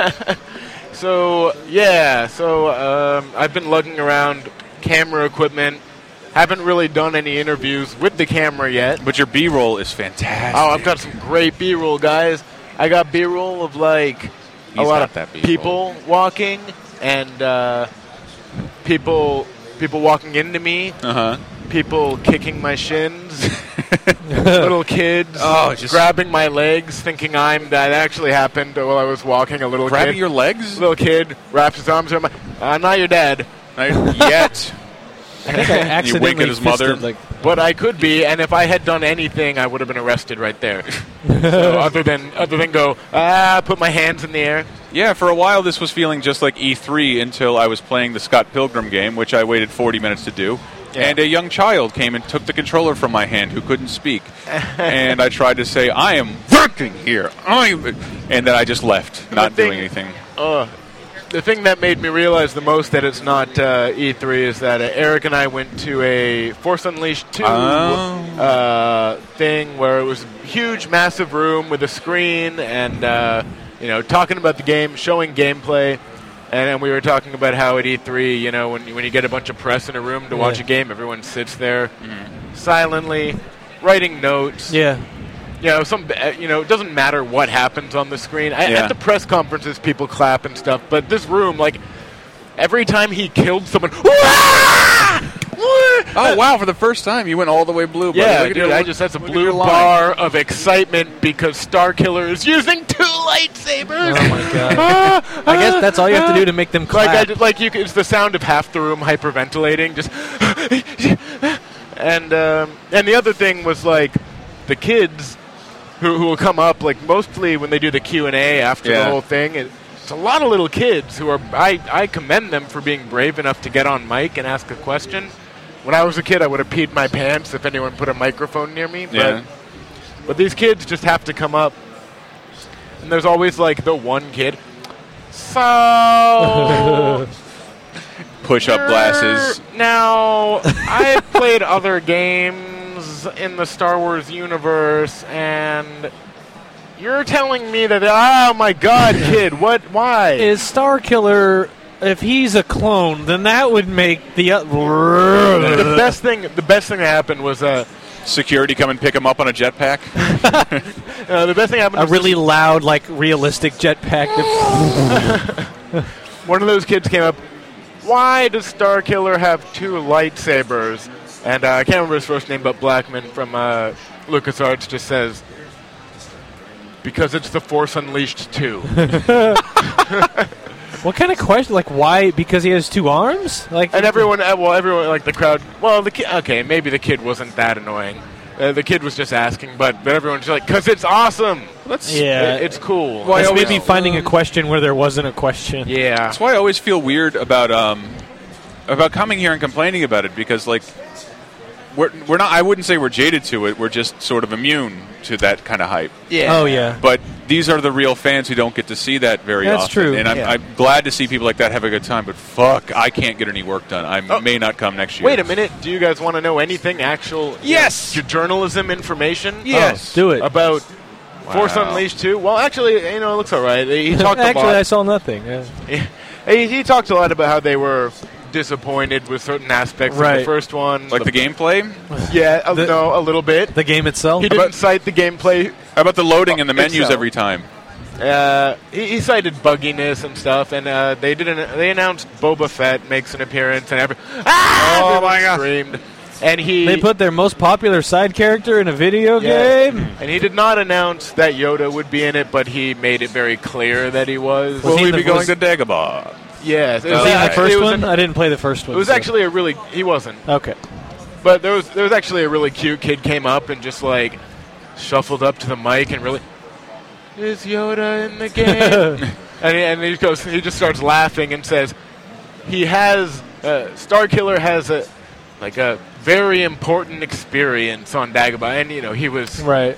So, yeah. So, um, I've been lugging around camera equipment. Haven't really done any interviews with the camera yet. But your B-roll is fantastic. Oh, I've got some great B-roll, guys. I got B-roll of, like, a He's lot got of that B-roll. people walking and uh, people people walking into me, Uh-huh. people kicking my shins, little kids Oh, just- grabbing my legs, thinking I'm that actually happened while I was walking. A little Grabbing kid, your legs? little kid wraps his arms around my. I'm not your dad, Not yet. I think I You wink accidentally at his mother. fisted, like, but I could be. And if I had done anything, I would have been arrested right there. So other than other than go ah, put my hands in the air. Yeah, for a while this was feeling just like E three until I was playing the Scott Pilgrim game, which I waited forty minutes to do. Yeah. And a young child came and took the controller from my hand who couldn't speak. And I tried to say, I am working here. I am... And then I just left, not thing- doing anything. Uh, the thing that made me realize the most that it's not uh, E three is that uh, Eric and I went to a Force Unleashed two Oh. uh, thing where it was a huge, massive room with a screen and, uh, you know, talking about the game, showing gameplay. And then we were talking about how at E three, you know, when, when you get a bunch of press in a room to watch Yeah. a game, everyone sits there silently, writing notes. yeah. You know, some uh, you know, it doesn't matter what happens on the screen. I, Yeah. At the press conferences, people clap and stuff, but this room, like, every time he killed someone, Oh, wow, for the first time, you went all the way blue. buddy. yeah, Look at dude, your- I just that's a look at blue your line. bar of excitement because Star Killer is using two lightsabers. Oh my god. I guess that's all you have to do to make them clap. Like, I, just- like you, c- it's the sound of half the room hyperventilating, just. and um, and the other thing was like the kids who who will come up like mostly when they do the Q and A after Yeah. the whole thing. It, it's a lot of little kids who are. I I commend them for being brave enough to get on mic and ask a question. When I was a kid, I would have peed my pants if anyone put a microphone near me. But Yeah. But these kids just have to come up, and there's always like the one kid. So push-up glasses. Now, I had played other games in the Star Wars universe, and you're telling me that, oh my god, kid, what, why? Is Starkiller, if he's a clone, then that would make the... Uh, the best thing The best thing that happened was... Uh, security come and pick him up on a jetpack. uh, the best thing happened a was really loud, like, realistic jetpack. One of those kids came up, why does Starkiller have two lightsabers? And uh, I can't remember his first name, but Blackman from uh, LucasArts just says, because it's the Force Unleashed two. What kind of question? Like, why? Because he has two arms? Like, and everyone, uh, well, everyone, like the crowd, well, the kid, okay, maybe the kid wasn't that annoying. Uh, the kid was just asking, but, but everyone's like, because it's awesome. That's, yeah. It, it's cool. Well, that's maybe finding a question where there wasn't a question. Yeah. That's why I always feel weird about um about coming here and complaining about it, because, like, we're, we're not, I wouldn't say we're jaded to it, we're just sort of immune to that kind of hype. Yeah. Oh, yeah. But these are the real fans who don't get to see that very That's often. true. And I'm, Yeah. I'm glad to see people like that have a good time, but fuck, I can't get any work done. I Oh. may not come next year. Wait a minute. Do you guys want to know anything actual? Yes! Your journalism information? Yes. Oh, do it. About Force Wow. Unleashed two? Well, actually, you know, it looks all right. He talked a Actually, lot. I saw nothing. Yeah. He, he talked a lot about how they were disappointed with certain aspects of Right. the first one. Like the gameplay? Yeah, uh, The- no, a little bit. The game itself? He didn't cite the gameplay. How about the loading in the menus Itself. every time? Uh, he, he cited bugginess and stuff, and uh, they did. An, they announced Boba Fett makes an appearance, and every ah, Oh everyone my God. screamed. And he They put their most popular side character in a video Yeah. game? And he did not announce that Yoda would be in it, but he made it very clear that he was. Will he we in be the- going was- to Dagobah? Yes, it Was was, he in the actually- first it was one? an- I didn't play the first one. It was so- actually a really. He wasn't, Okay. but there was there was actually a really cute kid came up and just like shuffled up to the mic and really. Is Yoda in the game? and, he, and he goes. He just starts laughing and says, "He has uh, Starkiller has a like a very important experience on Dagobah." And you know he was Right.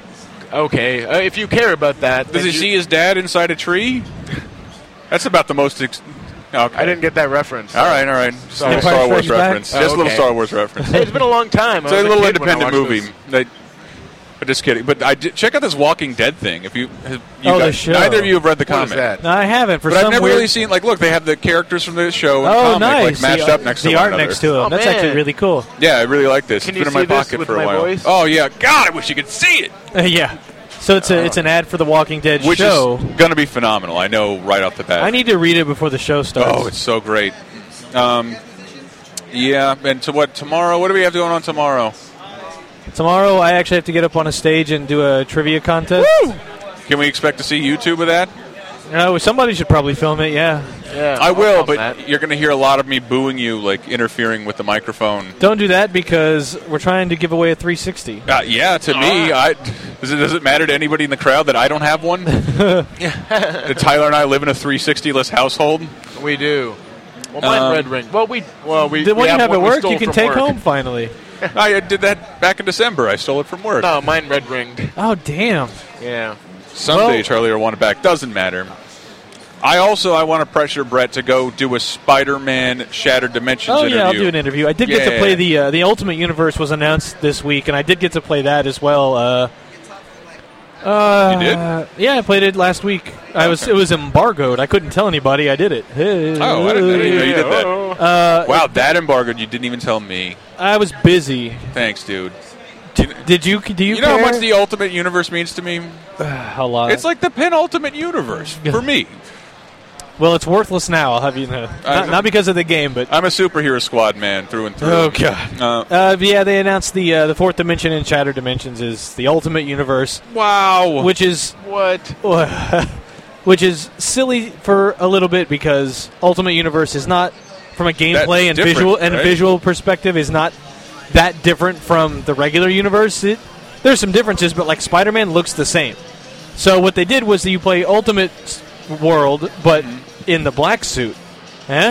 okay. Uh, if you care about that, Does then he you- see his dad inside a tree? That's about the most... Ex- okay. I didn't get that reference. All right, all right. Just a little Empire Star Wars Strikes Back? reference. Oh, Just a little okay. Star Wars reference. Hey, it's been a long time. It's I a was little kid when I independent watched movie. this. They, but just kidding. But I did, check out this Walking Dead thing. If you, have, you Oh, the guys, show. neither of you have read the What is comic. that? No, I haven't. For But some I've never weird... really seen, like, look, they have the characters from the show and Oh, comic, nice. like, matched the, up next the to art one another. next to him. Oh, That's man. actually really cool. Yeah, I really like this. Can It's you been in my see this pocket with for a my while. voice? Oh, yeah. God, I wish you could see it. Uh, yeah. So it's a it's an ad for the Walking Dead Which show. is going to be phenomenal. I know right off the bat. I need to read it before the show starts. Oh, it's so great. Um, yeah, and to what tomorrow? What do we have going on tomorrow? Tomorrow, I actually have to get up on a stage and do a trivia contest. Woo! Can we expect to see YouTube of that? No, somebody should probably film it. Yeah. Yeah, I I'll will, film but that. you're going to hear a lot of me booing you, like interfering with the microphone. Don't do that because we're trying to give away a three sixty. Uh, yeah, to me, I does it, does it matter to anybody in the crowd that I don't have one? That Tyler and I live in a three sixty-less household. We do. Well, mine Um, red ring. Well, we well we. The we one you have have one at we work, stole you can from take work. home finally. I did that back in December. I stole it from work. No, mine red ringed. Oh, damn. Yeah. Someday Well- Charlie will want it back. Doesn't matter. I also I want to pressure Brett to go do a Spider-Man Shattered Dimensions Oh, interview. yeah, I'll do an interview. I did get to Yeah. play the uh, the Ultimate Universe was announced this week, and I did get to play that as well. Uh, uh, You did? Yeah, I played it last week. I was It was embargoed. I couldn't tell anybody I did it. Oh, I didn't, I didn't know you did that. Uh, Wow, that embargoed. You didn't even tell me. I was busy. Thanks, dude. Did you? Do you? You know how care? much the Ultimate Universe means to me? A lot. It's like the penultimate universe for me. Well, it's worthless now. I'll have you know. Not, not because of the game, but I'm a superhero squad man through and through. Oh, God. Uh, Uh, yeah, they announced the uh, the fourth dimension in Shattered Dimensions is the Ultimate Universe, wow. which is What? which is silly for a little bit because Ultimate Universe is not from a gameplay and different, visual and right? visual perspective is not that different from the regular universe. It, there's some differences, but like Spider-Man looks the same. So what they did was that you play Ultimate World, but in the black suit. Huh?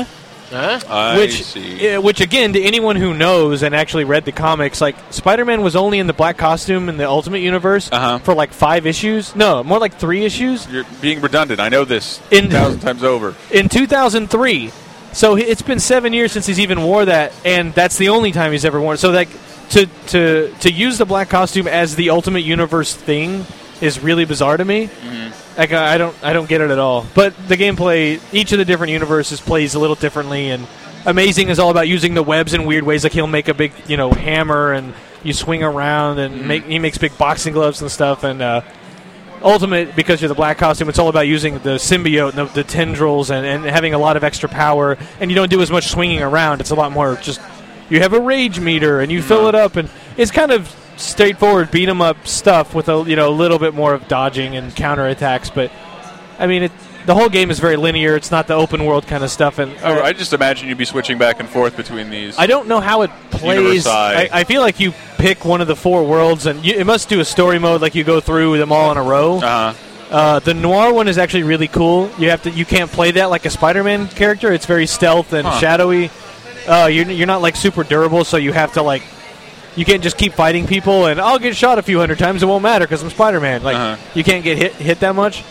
Huh? I which, see. uh, which again, to anyone who knows and actually read the comics, like Spider-Man was only in the black costume in the Ultimate Universe Uh-huh. for like five issues. No, more like three issues. You're being redundant. I know this In- a thousand times over. In two thousand three. So he- it's been seven years since he's even wore that, and that's the only time he's ever worn it. So like to to to use the black costume as the Ultimate Universe thing is really bizarre to me. Mm-hmm. Like I I don't I don't get it at all. But the gameplay, each of the different universes plays a little differently, and Amazing is all about using the webs in weird ways. Like he'll make a big you know hammer, and you swing around, and Mm-hmm. make he makes big boxing gloves and stuff. And uh, Ultimate, because you're the black costume, it's all about using the symbiote, and the, the tendrils, and, and having a lot of extra power. And you don't do as much swinging around. It's a lot more just you have a rage meter, and you fill it up, and it's kind of straightforward beat 'em up stuff with a you know a little bit more of dodging and counterattacks. But I mean, it, the whole game is very linear. It's not the open world kind of stuff. And Oh, I just imagine you'd be switching back and forth between these. I don't know how it plays. Universi. I, I feel like you pick one of the four worlds, and you, it must do a story mode, like you go through them all in a row. Uh-huh. Uh, the noir one is actually really cool. You have to, you can't play that like a Spider-Man character. It's very stealth and Huh. shadowy. Uh, you're, you're not like super durable, so you have to like, you can't just keep fighting people. And I'll get shot a few hundred times; it won't matter because I'm Spider-Man. Like Uh-huh. you can't get hit hit that much.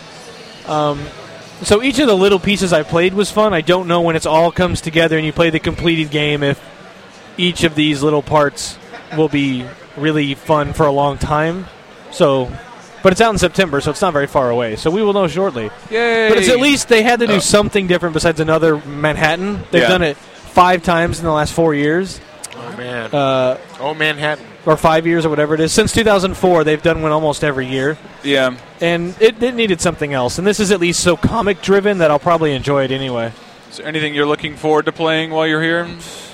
Um, so each of the little pieces I played was fun. I don't know when it's all comes together and you play the completed game if each of these little parts will be really fun for a long time. So, but it's out in September, so it's not very far away. So we will know shortly. Yay! But it's at least they had to do Oh. something different besides another Manhattan. They've Yeah. done it five times in the last four years. Oh, man. Uh, oh, Manhattan. or five years or whatever it is. Since two thousand four, they've done one almost every year. Yeah. And it, it needed something else. And this is at least so comic-driven that I'll probably enjoy it anyway. Is there anything you're looking forward to playing while you're here?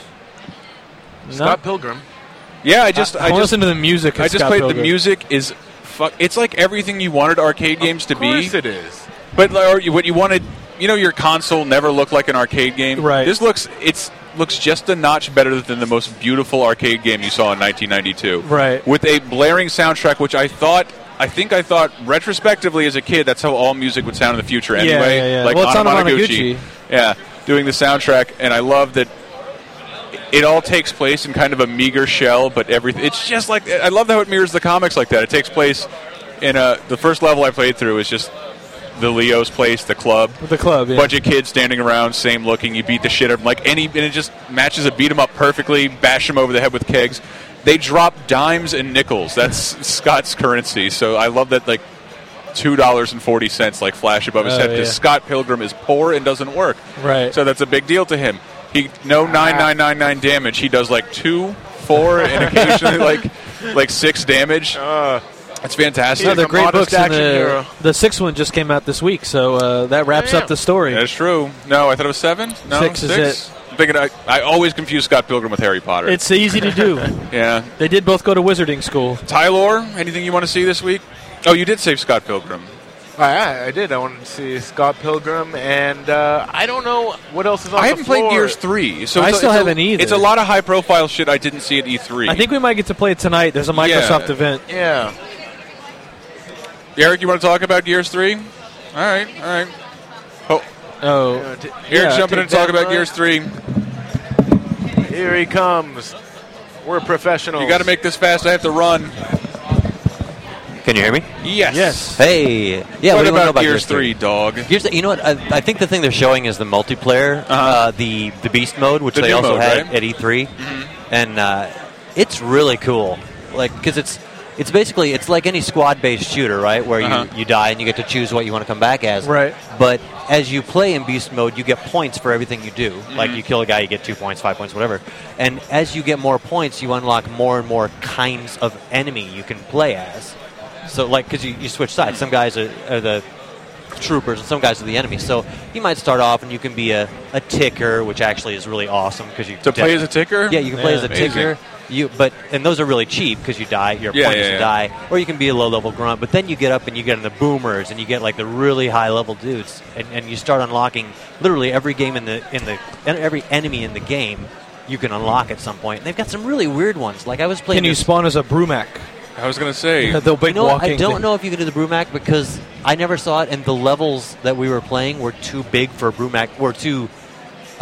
Scott Pilgrim. Yeah, I just I, I, I just listen to the music. of I just Scott played Pilgrim. the music is fuck. It's like everything you wanted arcade games to Of be. course it is. But like, or you- what you wanted, you know, your console never looked like an arcade game. Right. This looks it's looks just a notch better than the most beautiful arcade game you saw in nineteen ninety-two. Right. With a blaring soundtrack, which I thought. I think I thought retrospectively as a kid that's how all music would sound in the future anyway. Yeah, yeah, yeah. Like Well, it's Anna Anamanaguchi. Yeah, doing the soundtrack, and I love that it all takes place in kind of a meager shell, but everything. It's just like I love how it mirrors the comics like that. It takes place in a the first level I played through is just the Leo's place, the club, The club, yeah. bunch of kids standing around, same looking. You beat the shit out of them, like any, and it just matches a beat 'em up perfectly. Bash them over the head with kegs. They drop dimes and nickels. That's Scott's currency. So I love that, like two dollars and forty cents, like flash above his Oh, head because yeah. Scott Pilgrim is poor and doesn't work. Right. So that's a big deal to him. He no nine nine nine nine damage. He does like two, four, and occasionally like like six damage. Uh, That's fantastic. No, they're a great modest books. And action the, hero. the sixth one just came out this week, so uh, that wraps Damn. up the story. That's true. No, I thought it was seven. No, Six is it. I'm thinking I, I always confuse Scott Pilgrim with Harry Potter. It's easy to do. yeah. They did both go to wizarding school. Tylor, anything you want to see this week? Oh, you did save Scott Pilgrim. I, I did. I wanted to see Scott Pilgrim, and uh, I don't know what else is on I the haven't played floor. Gears three, so I it's a- still it's a- haven't either. It's a lot of high-profile shit I didn't see at E three. I think we might get to play it tonight. There's a Microsoft Yeah. event. Yeah. Eric, you want to talk about Gears three? All right, all right. Oh, Oh, Uh, t- Eric's yeah, jumping in take to talk that, about Mike. Gears three. Here he comes. We're professionals. You got to make this fast. I have to run. Can you hear me? Yes. yes. Hey, yeah. what what do you wanna know about, about Gears three, dog? Gears, you know what? I, I think the thing they're showing is the multiplayer, uh Uh-huh. the the Beast mode, which The they new also mode, had right? at E three, Mm-hmm. and uh, it's really cool. Like, because it's it's basically it's like any squad-based shooter, right? Where Uh-huh. you, you die and you get to choose what you want to come back as. Right. But as you play in Beast mode, you get points for everything you do. Mm-hmm. Like you kill a guy, you get two points, five points, whatever. And as you get more points, you unlock more and more kinds of enemy you can play as. So, like, because you, you switch sides. Some guys are, are the troopers and some guys are the enemies. So you might start off and you can be a, a ticker, which actually is really awesome because you To play as a ticker? Yeah, you can play Yeah, as a amazing. ticker. You but and those are really cheap because you die. Your Yeah, point is yeah, to yeah. die, or you can be a low level grunt. But then you get up and you get in the boomers and you get like the really high level dudes, and, and you start unlocking literally every game in the in the and every enemy in the game. You can unlock at some point. And they've got some really weird ones. Like I was playing. Can you this- spawn as a Brumac? I was going to say. The big you know what? walking I don't thing. know if you can do the Brumac because I never saw it, and the levels that we were playing were too big for a Brumac. Were too um,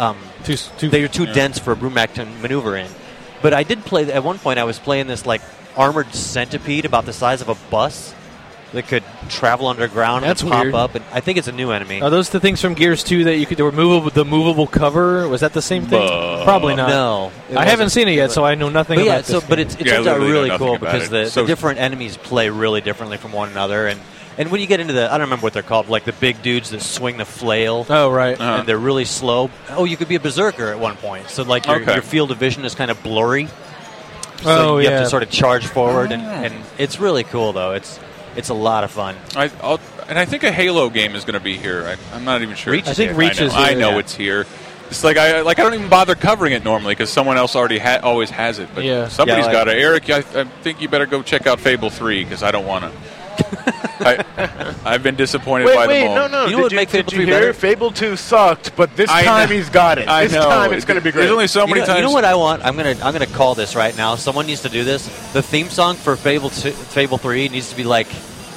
Too, too, they were too yeah. dense for a Brumac to maneuver in. But I did play, at one point I was playing this like armored centipede about the size of a bus that could travel underground That's and pop weird. up. And I think it's a new enemy. Are those the things from Gears two that you could, they were movable, the movable cover? Was that the same thing? Uh, Probably not. No. it I haven't wasn't. seen it yet, so I know nothing But yeah, about so, this but game. it's, it Yeah, I turns out literally know really nothing cool about because it. the, So- the different enemies play really differently from one another. And, and when you get into the, I don't remember what they're called, like the big dudes that swing the flail. Oh, right. Uh-huh. And they're really slow. Oh, you could be a berserker at one point. So like your, Okay. your field of vision is kind of blurry. So Oh, you yeah. have to sort of charge forward, and, and it's really cool though. It's it's a lot of fun. I, I'll, and I think a Halo game is going to be here. I, I'm not even sure. Reach I think here. Reach I know, is I here, know yeah. it's here. It's like I like I don't even bother covering it normally because someone else already ha- always has it. But Yeah. somebody's Yeah, got like- it. Eric, I, I think you better go check out Fable three because I don't want to. I, I've been disappointed Wait, by wait, them all. no, no. You know did what you, make did Fable you three hear? better? Fable two sucked, but this I time know. he's got it. I this know. time it's going to be great. There's only so You many know, times. you know what I want? I'm gonna I'm gonna call this right now. Someone needs to do this. The theme song for Fable two, Fable three needs to be like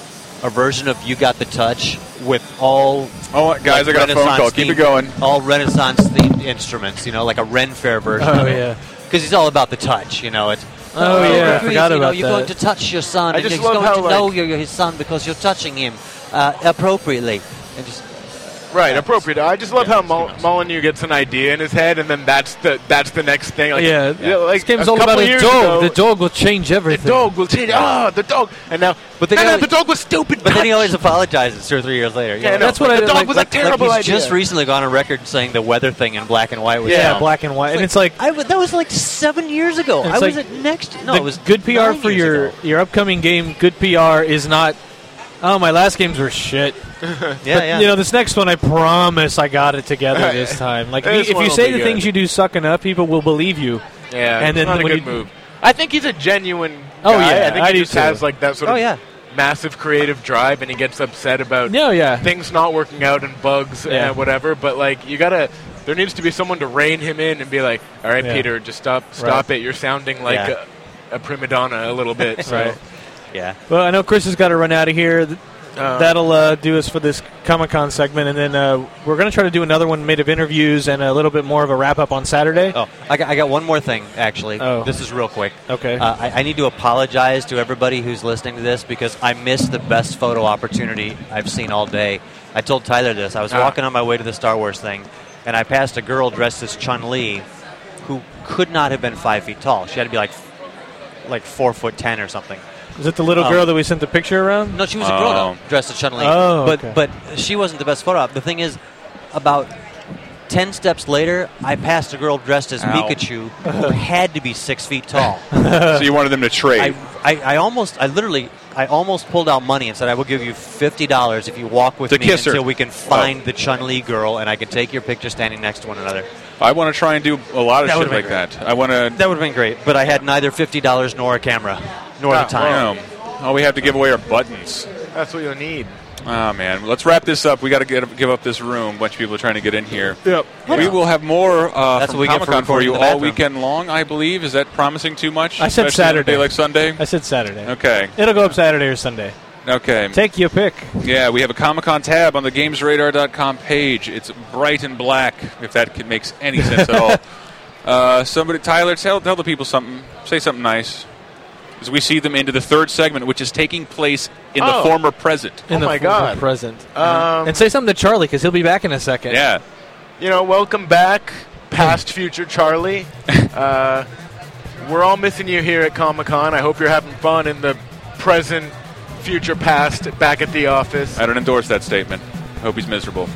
a version of "You Got the Touch" with all. Oh, guys, like, I got a phone Renaissance call. Keep it themed- going. All Renaissance themed instruments. You know, like a Ren Fair version. Oh, of it. yeah. Because he's all about the touch. You know, it's. Oh, yeah, I Please, forgot you know, about You're that. going to touch your son, I and just he's love going how, to know like- you're his son because you're touching him uh, appropriately. And just Right, appropriate. I just love how Mol- Molyneux gets an idea in his head, and then that's the that's the next thing. Like, yeah, like this game's a all couple about a years dog. ago, the dog will change everything. The dog will change. Ah, the dog. And now, But then no, he no, always- the dog was stupid. But then he always apologizes two or three years later. You Yeah, know? no, That's what like, I the dog like- was like- a terrible like he's idea. just recently gone on record saying the weather thing in black and white was Yeah, dumb. black and white, and it's like I w- that was like seven years ago. It's I was like at next. No, the it was good P R nine for years your ago. your upcoming game. Good P R is not. Oh, my last games were shit. Yeah, But, yeah. You know, this next one, I promise I got it together this time. Like, This if one you will say be the good. things you do suck enough, people will believe you. Yeah, And it's then not a when good you- move. I think he's a genuine. Oh, guy. yeah, I think I he do just too. has like that sort Oh, of yeah. massive creative drive, and he gets upset about No, yeah. things not working out and bugs Yeah. and whatever. But like, you gotta. There needs to be someone to rein him in and be like, "All right, Yeah. Peter, just stop, stop it. You're sounding like Yeah. a, a prima donna a little bit." So. Right. Yeah. Well, I know Chris has got to run out of here. Th- Uh, That'll uh, do us for this Comic-Con segment, and then uh, we're going to try to do another one made of interviews and a little bit more of a wrap-up on Saturday. Oh, I got, I got one more thing, actually. Oh. This is real quick. Okay. Uh, I, I need to apologize to everybody who's listening to this because I missed the best photo opportunity I've seen all day. I told Tyler this. I was Ah. walking on my way to the Star Wars thing, and I passed a girl dressed as Chun-Li who could not have been five feet tall. She had to be like like four foot ten or something. Is it the little Um, girl that we sent the picture around? No, she was a grown Oh. up dressed as Chun-Li. Oh, but okay. but she wasn't the best photo op. The thing is, about ten steps later, I passed a girl dressed as Ow. Pikachu who had to be six feet tall. So you wanted them to trade. I, I, I almost, I literally, I almost pulled out money and said, I will give you fifty dollars if you walk with To me kiss her. until we can find Oh. the Chun-Li girl and I can take your picture standing next to one another. I want to try and do a lot of That shit would've been like that. I want to. That would have been great, but I had neither fifty dollars nor a camera, nor the time. Oh, we have to give away our buttons. That's what you'll need. Oh, man. Let's wrap this up. We got to get give up this room. A bunch of people are trying to get in here. Yep. We will have more uh, That's from what we get for Comic-Con for recording you in the all bathroom. weekend long, I believe. Is that promising too much? I said Especially on a Saturday. day like Sunday? I said Saturday. Okay. It'll go up Saturday or Sunday. Okay. Take your pick. Yeah, we have a Comic-Con tab on the games radar dot com page. It's bright and black, if that could- makes any sense at all. Uh, somebody, Tyler, tell, tell the people something. Say something nice. As we see them into the third segment, which is taking place in Oh. the former present. In Oh the my former God. present. Um, And say something to Charlie, because he'll be back in a second. Yeah. You know, welcome back, past, future Charlie. Uh, we're all missing you here at Comic-Con. I hope you're having fun in the present, future, past, back at the office. I don't endorse that statement. Hope he's miserable.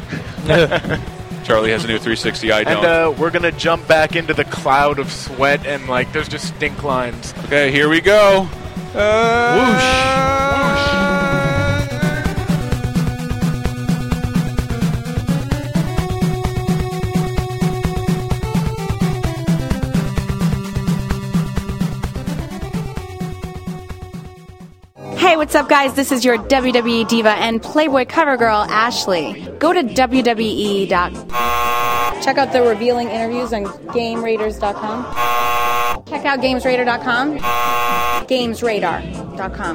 Charlie has a new three sixty. I don't. And uh, we're going to jump back into the cloud of sweat, and, like, there's just stink lines. Okay, here we go. Hey, what's up, guys? This is your W W E diva and Playboy cover girl, Ashley. Go to W W E dot com. Check out the revealing interviews on Game Raiders dot com. Check out Games Radar dot com. Games Radar dot com.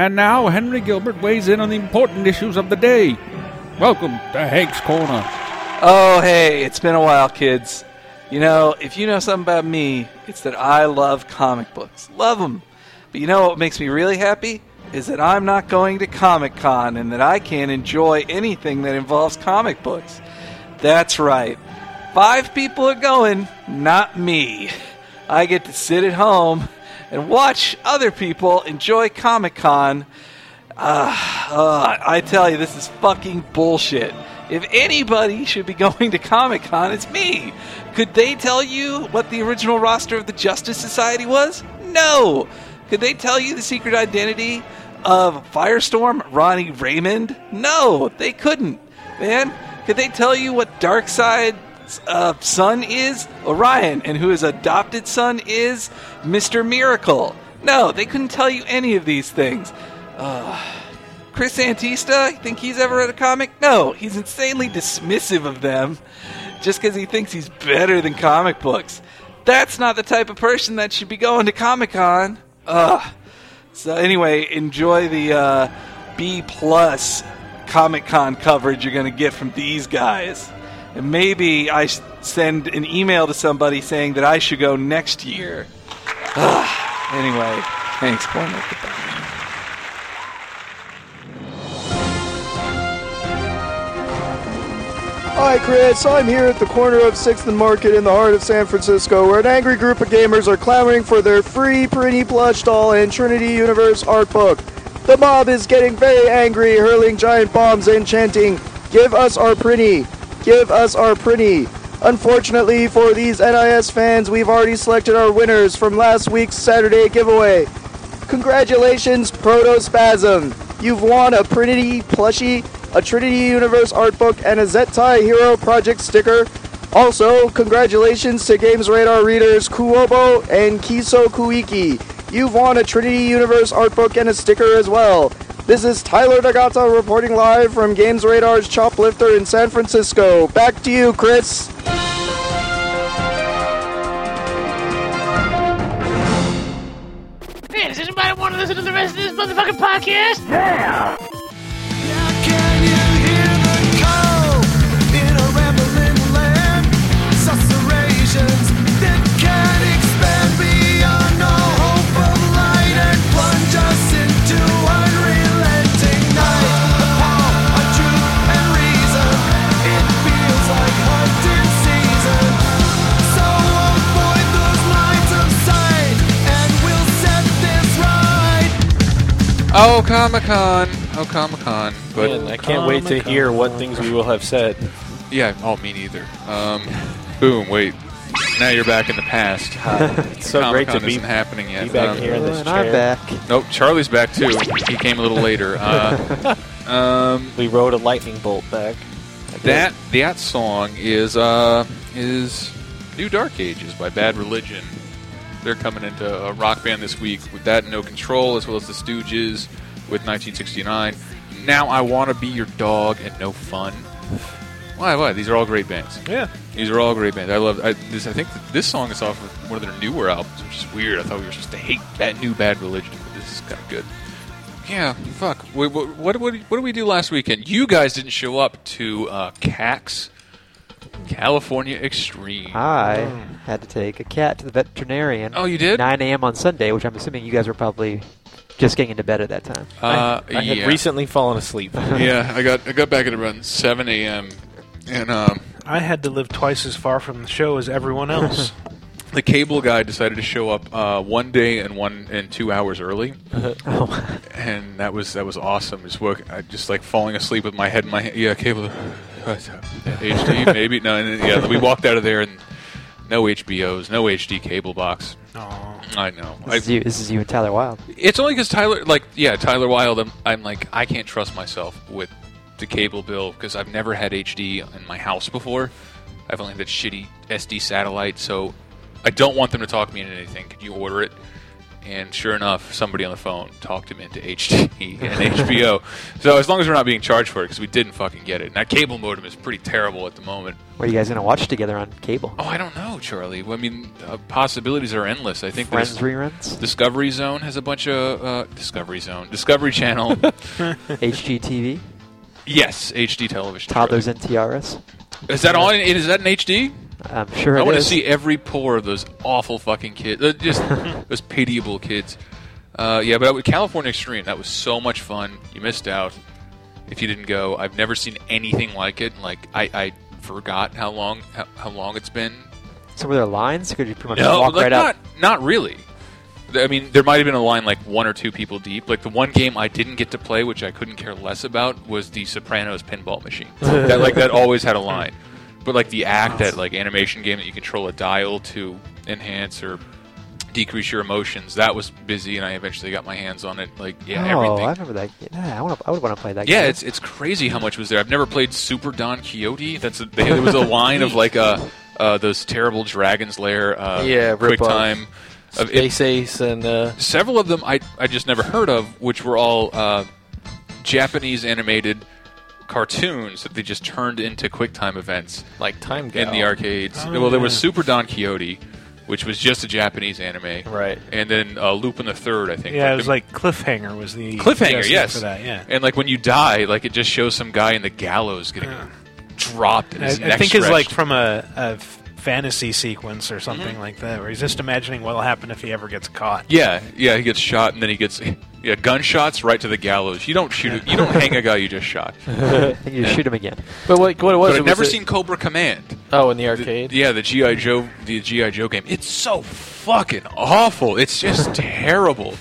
And now Henry Gilbert weighs in on the important issues of the day. Welcome to Hank's Corner. Oh, hey, it's been a while, kids. You know, if you know something about me, it's that I love comic books. Love them. But you know what makes me really happy? Is that I'm not going to Comic-Con and that I can't enjoy anything that involves comic books. That's right. Five people are going, not me. I get to sit at home and watch other people enjoy Comic-Con. Uh, uh, I tell you, this is fucking bullshit. If anybody should be going to Comic-Con, it's me. Could they tell you what the original roster of the Justice Society was? No. Could they tell you the secret identity of Firestorm, Ronnie Raymond? No, they couldn't. Man, could they tell you what Darkseid's uh, son is? Orion, and who his adopted son is? Mister Miracle. No, they couldn't tell you any of these things. Uh, Chris Antista, you think he's ever read a comic? No, he's insanely dismissive of them just because he thinks he's better than comic books. That's not the type of person that should be going to Comic-Con. Ugh. So anyway, enjoy the uh, B-plus Comic-Con coverage you're going to get from these guys. And maybe I should send an email to somebody saying that I should go next year. Ugh. Anyway, thanks, Cormac. Hi, Chris. I'm here at the corner of sixth and Market in the heart of San Francisco, where an angry group of gamers are clamoring for their free Prinny plush doll and Trinity Universe art book. The mob is getting very angry, hurling giant bombs and chanting, "Give us our Prinny! Give us our Prinny!" Unfortunately for these N I S fans, we've already selected our winners from last week's Saturday giveaway. Congratulations, Protospasm! You've won a Prinny plushie, a Trinity Universe art book, and a Zettai Hero Project sticker. Also, congratulations to Games Radar readers Kuobo and Kiso Kuiki. You've won a Trinity Universe art book and a sticker as well. This is Tyler Nagata reporting live from Games Radar's Choplifter in San Francisco. Back to you, Chris. Hey, does anybody want to listen to the rest of this motherfucking podcast? Yeah! Oh, Comic-Con. Oh, Comic-Con. But Man, I can't wait to hear what things we will have said. Yeah, oh, me neither. Um, boom, wait. Now you're back in the past. Uh, it's so great to be isn't happening yet. Be back um, here in this and chair. I'm back. Nope, Charlie's back too. He came a little later. Uh, um, we rode a lightning bolt back. That that song is uh, is New Dark Ages by Bad Religion. They're coming into a rock band this week with that, No Control, as well as the Stooges with nineteen sixty-nine. Now I Want to Be Your Dog and No Fun. Why? Why? These are all great bands. Yeah, these are all great bands. I love I, this. I think this song is off of one of their newer albums, which is weird. I thought we were supposed to hate that new Bad Religion, but this is kind of good. Yeah, fuck. What, what, what, what did we do last weekend? You guys didn't show up to uh, C A X California Extreme. I had to take a cat to the veterinarian. Oh, you did? nine a.m. on Sunday, which I'm assuming you guys were probably just getting into bed at that time. Uh, I, I had yeah. recently fallen asleep. yeah, I got I got back at around seven a.m. and um, I had to live twice as far from the show as everyone else. The cable guy decided to show up uh, one day and one and two hours early, oh. and that was that was awesome. Just work, I just like falling asleep with my head in my hand. Yeah, cable. H D maybe no. And then, yeah, we walked out of there and no H B Os, no H D cable box. Aww. I know. This, I, is you, this is you and Tyler Wilde. It's only because Tyler, like, yeah, Tyler Wilde. I'm, I'm like, I can't trust myself with the cable bill because I've never had H D in my house before. I've only had that shitty S D satellite, so I don't want them to talk me into anything. Could you order it? And sure enough, somebody on the phone talked him into H D and H B O. So as long as we're not being charged for it, because we didn't fucking get it. And that cable modem is pretty terrible at the moment. What are you guys going to watch together on cable? Oh, I don't know, Charlie. I mean, uh, possibilities are endless. I think Friends there's- reruns? Discovery Zone has a bunch of... Uh, Discovery Zone. Discovery Channel. H G T V? Yes, H D television. Toddlers and Tiaras? Is that all? Is that in H D? I'm sure I it want to is. see every pore of those awful fucking kids. Uh, just those pitiable kids. Uh, yeah, but with California Extreme, that was so much fun. You missed out if you didn't go. I've never seen anything like it. Like I, I forgot how long how, how long it's been. So were there lines? Could you pretty much No, walk like right not up? not really. I mean, there might have been a line like one or two people deep. Like the one game I didn't get to play, which I couldn't care less about, was the Sopranos pinball machine. that like that always had a line. But like the Act, that like animation game that you control a dial to enhance or decrease your emotions, that was busy, and I eventually got my hands on it. Like yeah, oh, everything. I remember that. Yeah, I, wanna, I would want to play that Yeah, game. it's it's crazy how much was there. I've never played Super Don Quixote. That's a, there was a line of like uh, uh, those terrible Dragon's Lair, uh, Yeah, quick rip-off. time. Of Space Ace and uh, several of them I I just never heard of, which were all uh, Japanese animated cartoons that they just turned into QuickTime events, like Time in Gal. the arcades. Oh, well, there was yeah. Super Don Quixote, which was just a Japanese anime, right? And then uh, Lupin the Third, I think. Yeah, it the- was like Cliffhanger was the Cliffhanger, P S A yes. for that. Yeah, And like when you die, like it just shows some guy in the gallows getting dropped. And I, his I neck think it's like stretched. from a, a f- fantasy sequence or something Mm-hmm. like that, where he's just imagining what'll happen if he ever gets caught. Yeah, yeah, he gets shot and then he gets yeah gunshots right to the gallows. You don't shoot, you don't hang a guy you just shot. Then you shoot him again. But what, what it was? But it I've was never a- seen Cobra Command. Oh, in the arcade. The- yeah, the G I Joe, the G I Joe game. It's so fucking awful. It's just terrible.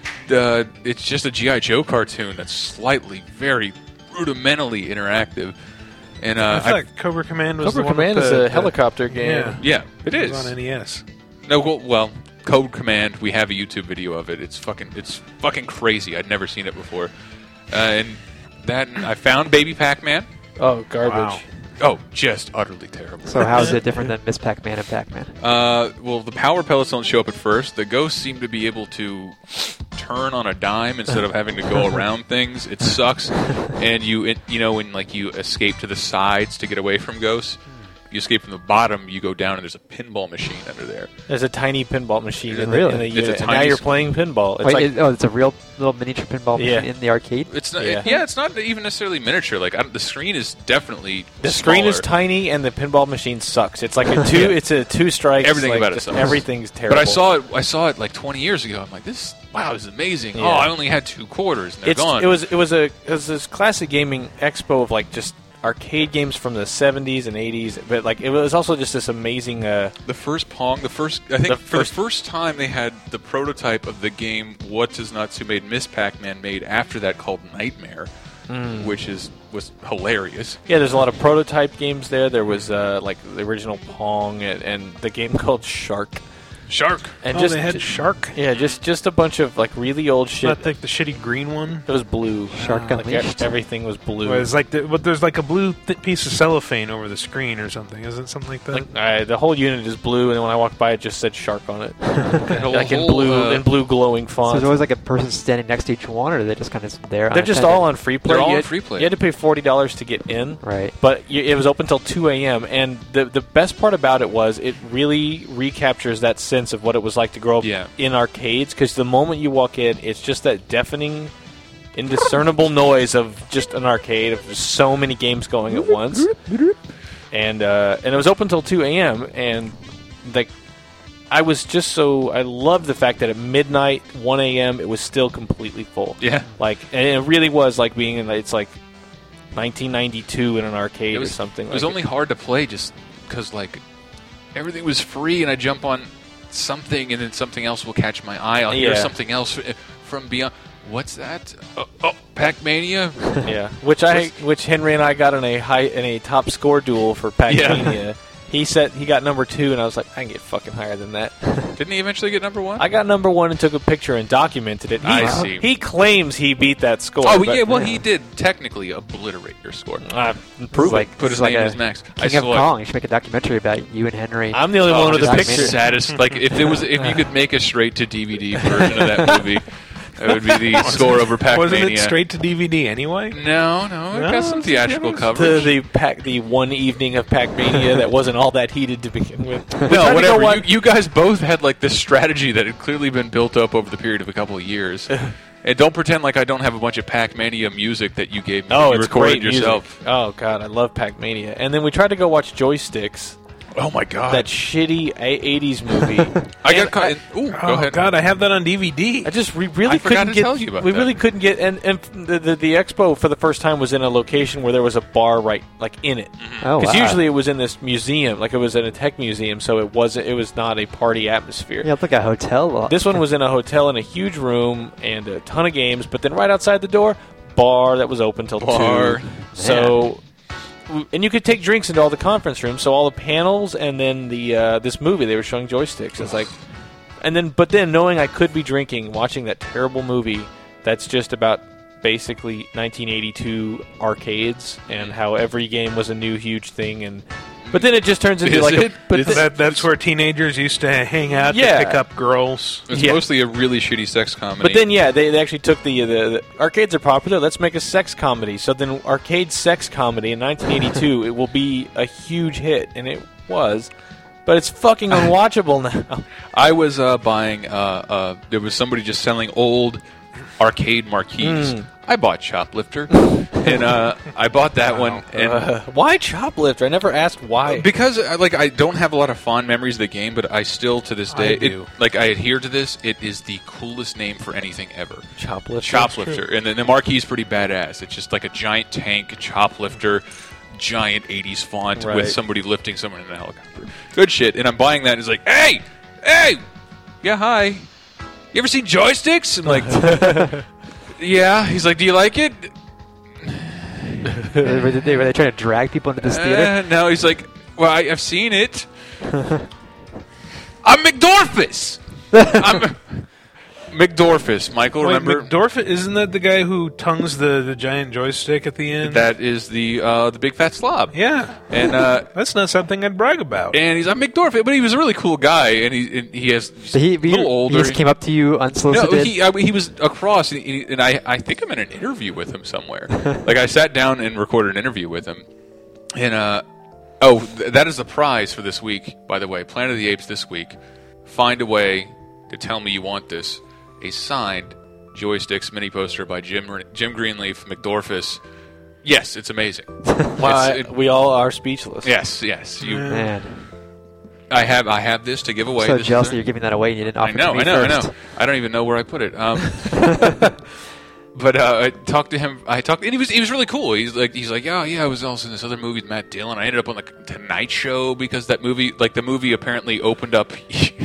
The it's just a G I Joe cartoon that's slightly, very rudimentally interactive. And uh, I thought Cobra Command was Cobra the one Command with is the, a the- helicopter game. Yeah, Yeah, it It is was on N E S. No, well, well, Code Command. We have a YouTube video of it. It's fucking, it's fucking crazy. I'd never seen it before. Uh, and that, and I found Baby Pac-Man. Oh, garbage. Wow. Oh, just utterly terrible. So how is it different than Miss Pac-Man and Pac-Man? Uh, well, the power pellets don't show up at first. The ghosts seem to be able to turn on a dime instead of having to go around things. It sucks. And you, it, you know, when like you escape to the sides to get away from ghosts, you escape from the bottom. You go down, and there's a pinball machine under there. There's a tiny pinball machine in, Really? the, in the It's a unit, and tiny now you're s- playing pinball. It's Wait, like it- oh, it's a real little miniature pinball Yeah. machine in the arcade? It's not. Yeah. It, yeah, it's not even necessarily miniature. Like I don't, the screen is definitely the screen is smaller. tiny, and the pinball machine sucks. It's like a two. Yeah. It's a two strikes. Everything like, about it just sucks. Everything's terrible. But I saw it. I saw it like twenty years ago. I'm like, this. Wow, this is amazing. Yeah. Oh, I only had two quarters. And they're It's, gone. it was it was a it was this classic gaming expo of like just arcade games from the seventies and eighties, but like it was also just this amazing. Uh, The first Pong, the first, I think The for first- the first time they had the prototype of the game What Does Natsu made Miss Pac-Man made after that called Nightmare, Mm. which is was hilarious. yeah, there's a lot of prototype games there. There was uh, like the original Pong and, and the game called Shark. Shark. And Oh, just they had Shark? Yeah, just just a bunch of like really old shit. Not like the shitty green one. It was blue. Shark Like, Unleashed? e- everything was blue. Well, it's like the, but there's like a blue th- piece of cellophane over the screen or something. Isn't it something like that? Like, uh, the whole unit is blue, and then when I walked by, it just said "shark" on it, like in whole, blue, uh, in blue glowing So font. there's always like a person standing next to each one, or are they just kind of there? They're just unattended? all on free play. They're all you on had, free play. You had to pay forty dollars to get in, Right. but you, it was open till two a.m. And the the best part about it was it really recaptures that sense of what it was like to grow up Yeah. in arcades. Because the moment you walk in, it's just that deafening, indiscernible noise of just an arcade of just so many games going at once. And uh, and it was open till two a.m. and like. I was just so I loved the fact that at midnight, one a.m. it was still completely full. Yeah. Like, and it really was like being in it's like nineteen ninety-two in an arcade It was or something. It was like only hard to play just because like everything was free, and I jump on something, and then something else will catch my eye. I'll hear Yeah. something else from beyond. What's that? Oh, oh Pac-Mania. yeah, which I which Henry and I got in a high in a top score duel for Pac-Mania. He said he got number two, and I was like, I can get fucking higher than that. Didn't he eventually get number one? I got number one and took a picture and documented it. He, I see. He claims he beat that score. Oh, but, yeah, well, he did technically obliterate your score. Uh, prove like, it. Put his like name a in his max. King I of saw Kong. You should make a documentary about you and Henry. I'm the only oh, one with the just picture. Saddest, like if it was, if you could make a straight to D V D version of that movie, it would be the score over Pac-Mania. Wasn't it straight to D V D anyway? No, no, it No, got some theatrical The, coverage. the pack, the one evening of Pac-Mania that wasn't all that heated to begin with. We tried No, to whatever. go You, you guys both had like this strategy that had clearly been built up over the period of a couple of years. And don't pretend like I don't have a bunch of Pac-Mania music that you gave me. Oh, you it's recorded great yourself. music. Oh god, I love Pac-Mania. And then we tried to go watch Joysticks. Oh my god, that shitty eighties movie. I got caught. Ooh, go oh ahead. God, I have that on D V D. I just we really I forgot couldn't to get. tell you about we that. really couldn't get. And, and the, the the expo for the first time was in a location where there was a bar right like in it. Oh, Because wow. usually it was in this museum, like it was in a tech museum, so it wasn't. It was not a party atmosphere. Yeah, it's like a hotel. This one was in a hotel in a huge room and a ton of games, but then right outside the door, bar that was open till Bar. two. So, and you could take drinks into all the conference rooms. So all the panels and then the uh, this movie they were showing Joysticks. It's like, and then but then knowing I could be drinking, watching that terrible movie that's just about basically nineteen eighty-two arcades and how every game was a new huge thing and. But then it just turns into Is like it? a. But Is th- That, that's where teenagers used to hang out Yeah. to pick up girls. It's Yeah. mostly a really shitty sex comedy. But then, yeah, they, they actually took the, the the arcades are popular. Let's make a sex comedy. So then, arcade sex comedy in nineteen eighty-two, it will be a huge hit, and it was. But it's fucking unwatchable now. I was uh, buying. Uh, uh, there was somebody just selling old arcade marquees. Mm. I bought Choplifter, and uh, I bought that one. And Uh, why Choplifter? I never asked why. because uh, like I don't have a lot of fond memories of the game, but I still to this day, I do. It, like I adhere to this. It is the coolest name for anything ever. Choplifter. Choplifter, and then the marquee is pretty badass. It's just like a giant tank, Choplifter, giant eighties font Right. with somebody lifting someone in a helicopter. Good shit. And I'm buying that, and it's like, hey, hey, yeah, hi. You ever seen Joysticks? I'm like, yeah. He's like, do you like it? were, they, were they trying to drag people into this theater? Uh, no, he's like, well, I, I've seen it. I'm McDorfus. I'm McDorfus. Michael, Wait, remember? McDorf, isn't that the guy who tongues the, the giant joystick at the end? That is the uh, the big fat slob. yeah. And uh, That's not something I'd brag about. and he's I'm McDorf, but he was a really cool guy, and he and he has So he, a little he, older. he just came up to you unsolicited? No, he I, he was across, and, he, and I I think I'm in an interview with him somewhere. Like I sat down and recorded an interview with him, and uh oh th- that is the prize for this week. By the way, Planet of the Apes this week. Find a way to tell me you want this. A signed Joysticks mini poster by Jim Jim Greenleaf McDorfus. Yes, it's amazing. Why It's- it- we all are speechless. yes, yes. You, Man, I have I have this to give away. so This is jealous a- that you're giving that away and you didn't offer I know, it to me I know, first. I know. I don't even know where I put it. Um, but uh, I talked to him. I talked, and he was he was really cool. He's like he's like, yeah, yeah. I was also in this other movie with Matt Dillon. I ended up on the Tonight Show because that movie, like the movie, apparently opened up.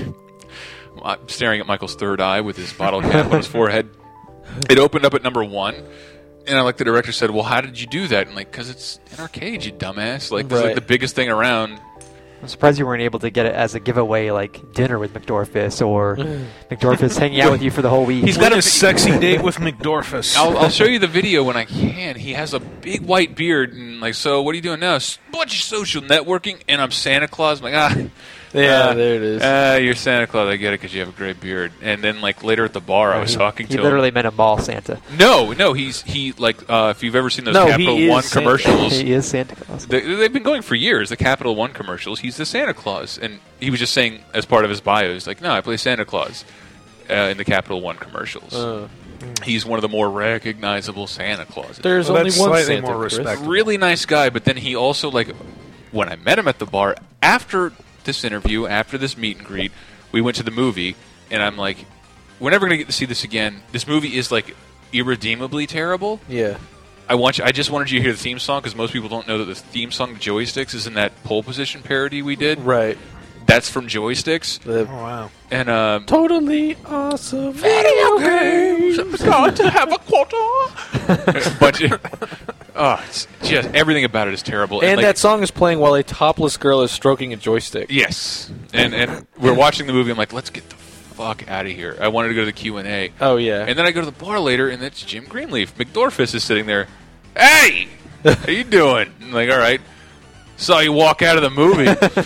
I'm staring at Michael's third eye with his bottle cap on his forehead. It opened up at number one. And I like the director said, well, how did you do that? And like, because it's an arcade, you dumbass. Like, this is Right. like the biggest thing around. I'm surprised you weren't able to get it as a giveaway, like dinner with McDorfus or McDorfus hanging out with you for the whole week. He's got a sexy date with McDorfus. I'll, I'll show you the video when I can. He has a big white beard, and like, so what are you doing now? S- bunch of social networking, and I'm Santa Claus. I'm like, ah, Yeah, uh, there it is. Uh, you're Santa Claus. I get it because you have a great beard. And then like later at the bar, I was he, talking he to literally him. meant a mall Santa. No, no, he's he like uh, if you've ever seen those No, he Capital is One Santa. commercials, He is Santa Claus. they, they've been going for years. The Capital One commercials. He's the Santa Claus, and he was just saying as part of his bio, he's like, no, I play Santa Claus uh, in the Capital One commercials. Uh, He's one of the more recognizable Santa Clauses. there's Well, only that's one slightly Santa. more Chris. respectable. Really nice guy, but then he also like when I met him at the bar after this interview, after this meet and greet, we went to the movie, and I'm like, we're never gonna get to see this again. This movie is like irredeemably terrible. Yeah. I want you, I just wanted you to hear the theme song because most people don't know that the theme song to Joysticks is in that pole position parody we did. Right. That's from Joysticks. Oh, wow. And uh, Totally awesome. video games. Got to have a quarter. a bunch of Oh, it's just everything about it is terrible. And like, that song is playing while a topless girl is stroking a joystick. Yes. And and we're watching the movie. I'm like, let's get the fuck out of here. I wanted to go to the Q and A. Oh, yeah. And then I go to the bar later, and it's Jim Greenleaf. McDorfus is sitting there. Hey! How you doing? I'm like, all right. Saw you walk out of the movie.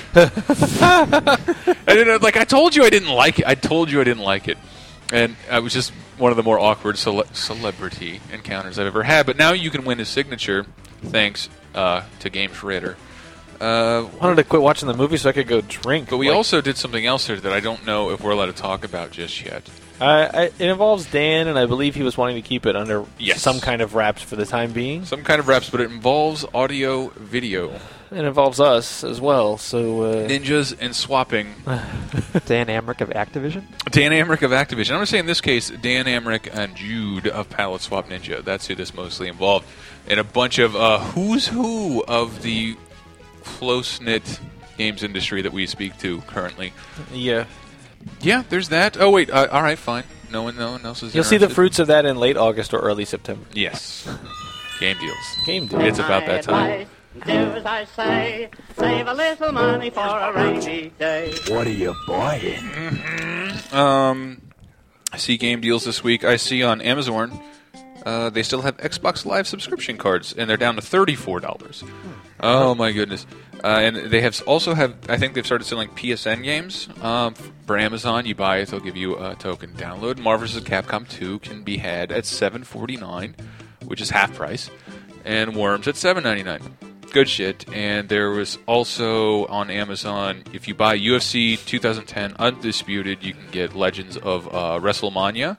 I didn't, like, I told you I didn't like it. I told you I didn't like it. And I was just one of the more awkward cele- celebrity encounters I've ever had. But now you can win his signature, thanks uh, to Games Radar. Uh, I wanted to quit watching the movie so I could go drink. But we like, also did something else here that I don't know if we're allowed to talk about just yet. Uh, I, it involves Dan, and I believe he was wanting to keep it under Yes. some kind of wraps for the time being. Some kind of wraps, but it involves audio, video. It involves us as well, so... Uh, Ninjas and swapping. Dan Amrick of Activision? Dan Amrick of Activision. I'm going to say in this case, Dan Amrick and Jude of Palette Swap Ninja. That's who this mostly involved. And a bunch of uh, who's who of the close-knit games industry that we speak to currently. Yeah. Yeah, there's that. Oh, wait. Uh, all right, fine. No one, no one else is You'll see the interested. fruits of that in late August or early September. Yes. Game deals. Game deals. It's about that time. Do as I say, save a little money for a rainy day. What are you buying? Mm-hmm. Um, I see game deals this week. I see on Amazon, uh, they still have Xbox Live subscription cards, and they're down to thirty-four dollars. Oh my goodness! Uh, and they have also have. I think they've started selling P S N games um, for Amazon. You buy it, they'll give you a token download. Marvel versus. Capcom two can be had at seven forty-nine, which is half price, and Worms at seven ninety-nine. Good shit. And there was also on Amazon, if you buy U F C twenty ten Undisputed, you can get Legends of uh, WrestleMania,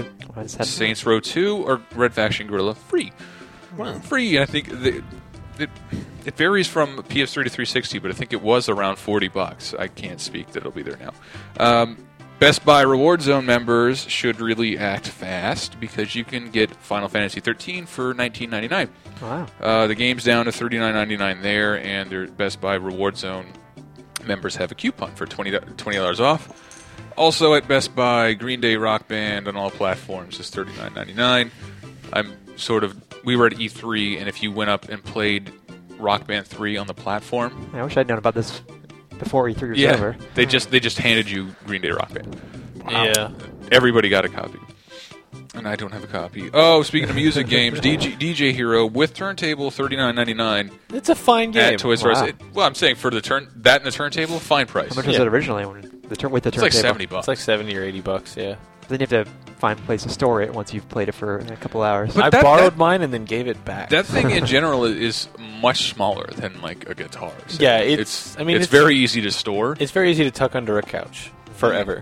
Saints Row two, or Red Faction Guerrilla free. Wow. Free. I think the, it it varies from P S three to three sixty, but I think it was around forty bucks. I can't speak that it'll be there now. Um, Best Buy Reward Zone members should really act fast because you can get Final Fantasy thirteen for nineteen ninety-nine. Wow. Uh, the game's down to thirty-nine ninety-nine there, and their Best Buy Reward Zone members have a coupon for twenty dollars off. Also at Best Buy, Green Day Rock Band on all platforms is thirty-nine ninety-nine. I'm sort of we were at E three, and if you went up and played Rock Band three on the platform, I wish I'd known about this before E three was yeah, over. they just they just handed you Green Day Rock Band. Wow. Yeah, everybody got a copy, and I don't have a copy. Oh, speaking of music games, D J, D J Hero with turntable thirty-nine ninety-nine. It's a fine game. At Toys R Us. Wow. It, well, I'm saying for the turn that and the turntable, fine price. How much was Yeah. it originally when the turn with the It's like turntable? seventy bucks. It's like seventy or eighty bucks. Yeah. Then you have to find a place to store it once you've played it for a couple hours. But I that- borrowed that- mine and then gave it back. That thing in general is much smaller than like a guitar. So Yeah, it's- I mean, it's, it's- very easy to store. It's very easy to tuck under a couch forever.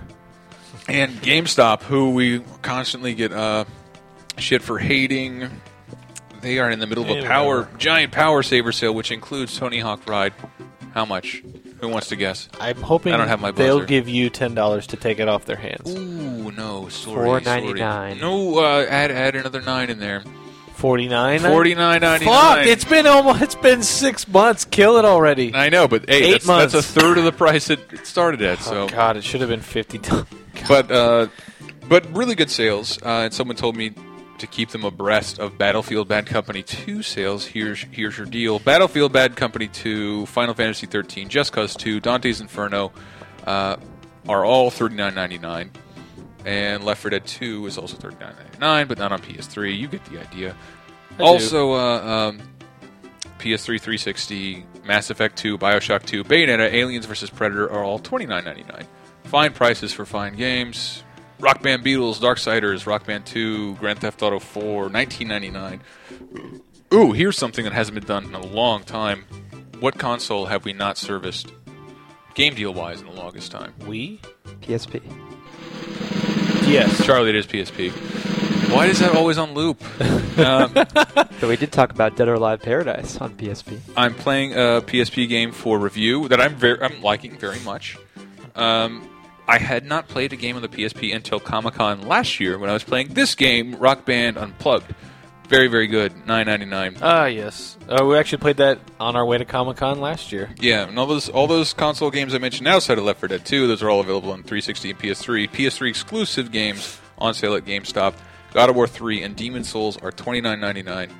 And GameStop, who we constantly get uh, shit for hating, they are in the middle of a Yeah, power whatever. giant power saver sale, which includes Tony Hawk Ride. How much? Who wants to guess? I'm hoping I don't have my they'll buzzer. give you ten dollars to take it off their hands. Ooh, no, sorry. four sorry. ninety-nine. No, uh, add add another nine in there. Forty-nine. Forty-nine ninety-nine. Fuck! It's been almost. It's been six months. Kill it already. I know, but hey, Eight that's, months. that's a third of the price it it started at. So, Oh God, it should have been fifty. but uh, but really good sales. Uh, and someone told me to keep them abreast of Battlefield Bad Company two sales. Here's here's your deal: Battlefield Bad Company two, Final Fantasy thirteen, Just Cause two, Dante's Inferno uh, are all thirty-nine ninety-nine, and Left four Dead two is also thirty-nine ninety-nine, but not on P S three. You get the idea. I Also, uh, um, P S three, three sixty, Mass Effect two, Bioshock two, Bayonetta, Aliens versus. Predator are all twenty-nine ninety-nine. Fine prices for fine games. Rock Band Beatles, Darksiders, Rock Band two, Grand Theft Auto four, nineteen ninety-nine. Ooh, here's something that hasn't been done in a long time. What console have we not serviced game deal wise in the longest time? We? P S P. Yes. Charlie, it is P S P. Why is that always on loop? um, So we did talk about Dead or Alive Paradise on P S P. I'm playing a P S P game for review that I'm very, I'm liking very much. Um, I had not played a game on the P S P until Comic-Con last year when I was playing this game, Rock Band Unplugged. Very, very good. nine ninety-nine. Ah, yes. Uh, we actually played that on our way to Comic-Con last year. Yeah, and all those all those console games I mentioned outside of Left four Dead two, those are all available on three sixty and P S three. P S three exclusive games on sale at GameStop. God of War three and Demon's Souls are twenty-nine ninety-nine.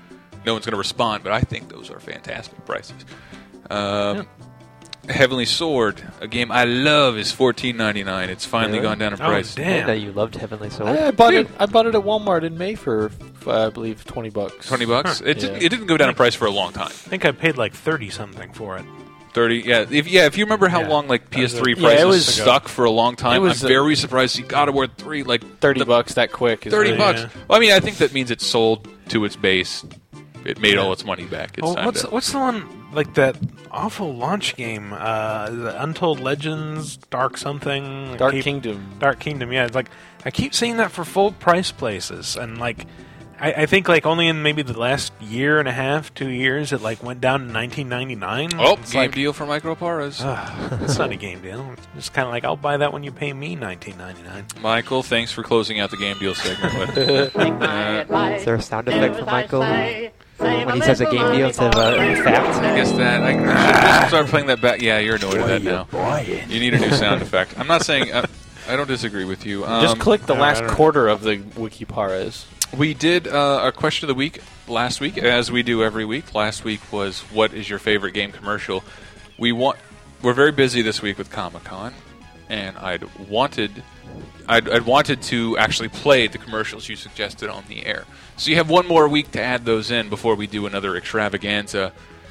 no one's going to respond, but I think those are fantastic prices. Um, yeah. Heavenly Sword, a game I love, is fourteen ninety-nine. It's finally really? gone down in oh, price. Damn. That you loved Heavenly Sword. I, I bought it. I bought it at Walmart in May for, uh, I believe, twenty bucks. Twenty bucks. Huh. It Yeah. didn't, it didn't go down in price for a long time. I think I paid like thirty something for it. Thirty. Yeah. If yeah, if you remember how Yeah. long like P S three Yeah, prices it was- stuck for a long time, it was I'm a- very surprised you got it worth three like Thirty the, bucks that quick. Is Thirty really- bucks. Yeah. Well, I mean, I think that means it sold to its base. It made all its money back. It's Oh, time what's to, what's the one like that awful launch game? Uh, the Untold Legends, Dark something, I Dark keep- Kingdom. Dark Kingdom. Yeah, it's like I keep seeing that for full price places, and like I, I think like only in maybe the last year and a half, two years, it like went down to nineteen ninety nine. oh, it's game like, deal for Microparas. uh, it's not a game deal. It's just kind of like I'll buy that when you pay me nineteen ninety nine. Michael, thanks for closing out the game deal segment. With, uh, Is there a sound effect for Michael when he says a game deal instead of a fact? I guess that I should just start playing that back. Yeah, you're annoyed at that now. You need a new sound effect. I'm not saying uh, I don't disagree with you. Um, Just click the no, last I don't- quarter of the Wikiparas. We did uh, our question of the week last week, as we do every week. Last week was, what is your favorite game commercial? We want we're very busy this week with Comic-Con, and I'd wanted I'd, I'd wanted to actually play the commercials you suggested on the air. So you have one more week to add those in before we do another extravaganza.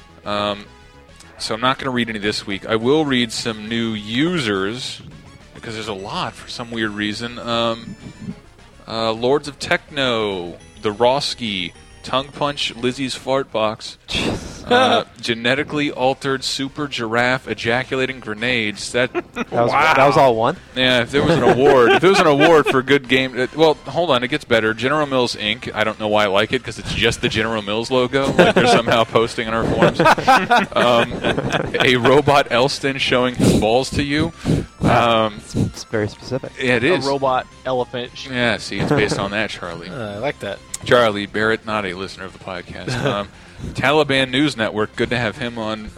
Um, so I'm not going to read any this week. I will read some new users, because there's a lot for some weird reason. Um, uh, Lords of Techno, The Rawski, Tongue Punch, Lizzie's Fart Box, uh, genetically altered super giraffe ejaculating grenades. That That was, that was all one? yeah. If there was an award, if there was an award for good game, it, well, hold on, it gets better. General Mills Incorporated. I don't know why I like it, because it's just the General Mills logo. Like they're somehow posting on our forums. Um, a robot Elston showing his balls to you. Um, It's, it's very specific. yeah, it is. A robot elephant. sh- Yeah, see, it's based on that, Charlie. Uh, I like that. Charlie Barrett, not a listener of the podcast. Um, Taliban News Network, good to have him on.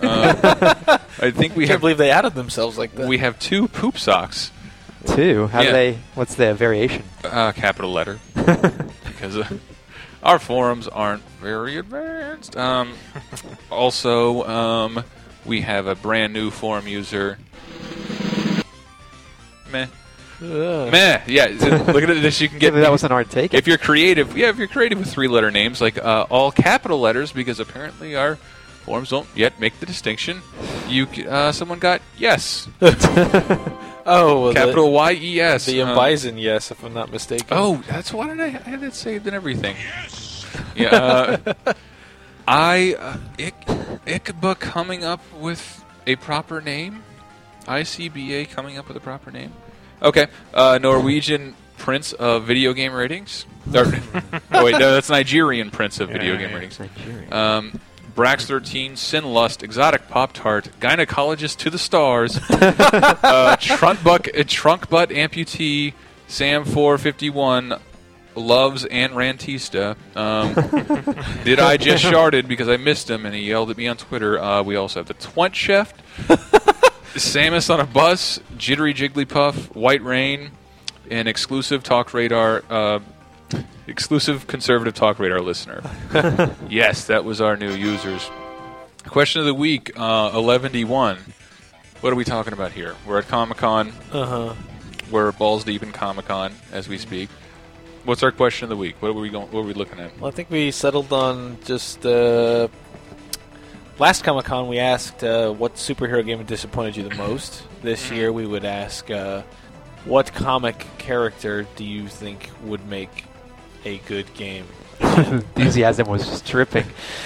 Uh, I think we I can't have believe they added themselves like that. we have two poop socks, Two? How Yeah. do they? What's the variation? uh, capital letter, because uh, our forums aren't very advanced. Um, also, um, we have a brand new forum user. Meh. Ugh. Meh. Yeah. so Look at this. You can get Maybe that wasn't hard take. if you're creative. Yeah, if you're creative with three-letter names, like uh, all capital letters, because apparently our forums don't yet make the distinction. You, c- uh, someone got yes, Oh, well, capital Y E S. The, the um, Bison, yes, if I'm not mistaken. Oh, that's why did I, I had that saved and everything. Yeah. Uh, I uh, Ik- Ikba coming up with a proper name. I C B A coming up with a proper name. Okay. Uh, Norwegian Prince of Video Game Ratings. Or, oh wait, no, that's Nigerian Prince of Video Yeah, Game yeah. Ratings. Nigerian. Um, Brax thirteen, Sin Lust, Exotic Pop Tart, Gynecologist to the Stars, uh, Trunk Buck, uh, Trunk Butt Amputee, Sam four fifty-one, Loves and Rantista. Um, did I just sharded because I missed him and he yelled at me on Twitter. Uh, we also have the Twent Chef, Samus on a Bus, Jittery Jigglypuff, White Rain, and exclusive Talk Radar, uh, exclusive conservative Talk Radar listener. Yes, that was our new users. Question of the week, uh, eleven D one. What are we talking about here? We're at Comic-Con. Uh-huh. We're balls deep in Comic-Con as we speak. What's our question of the week? What are we going? What are we looking at? Well, I think we settled on just uh, last Comic Con. We asked uh, what superhero game disappointed you the most. This year, we would ask uh, what comic character do you think would make a good game? Enthusiasm was just dripping.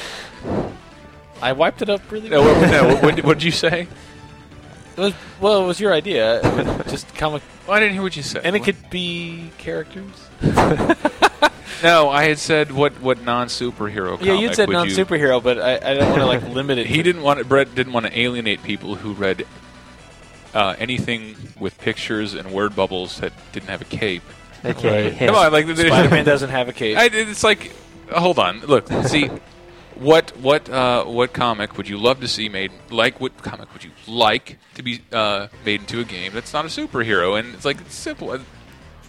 I wiped it up really. No, well. what, no, what, what did you say? It was, well, it was your idea. It was just comic. Well, I didn't hear what you said. And it What? could be characters. No, I had said what, what non-superhero comic Yeah, you said would you- non-superhero, but I, I don't want to like limit it. He to- didn't want to, Brett didn't want to alienate people who read uh, anything with pictures and word bubbles that didn't have a cape. Okay. Right. Come on, like Spider-Man doesn't have a cape. I, it's like, uh, hold on, look, see, what what uh, what comic would you love to see made? Like, what comic would you like to be uh, made into a game that's not a superhero? And it's like it's simple.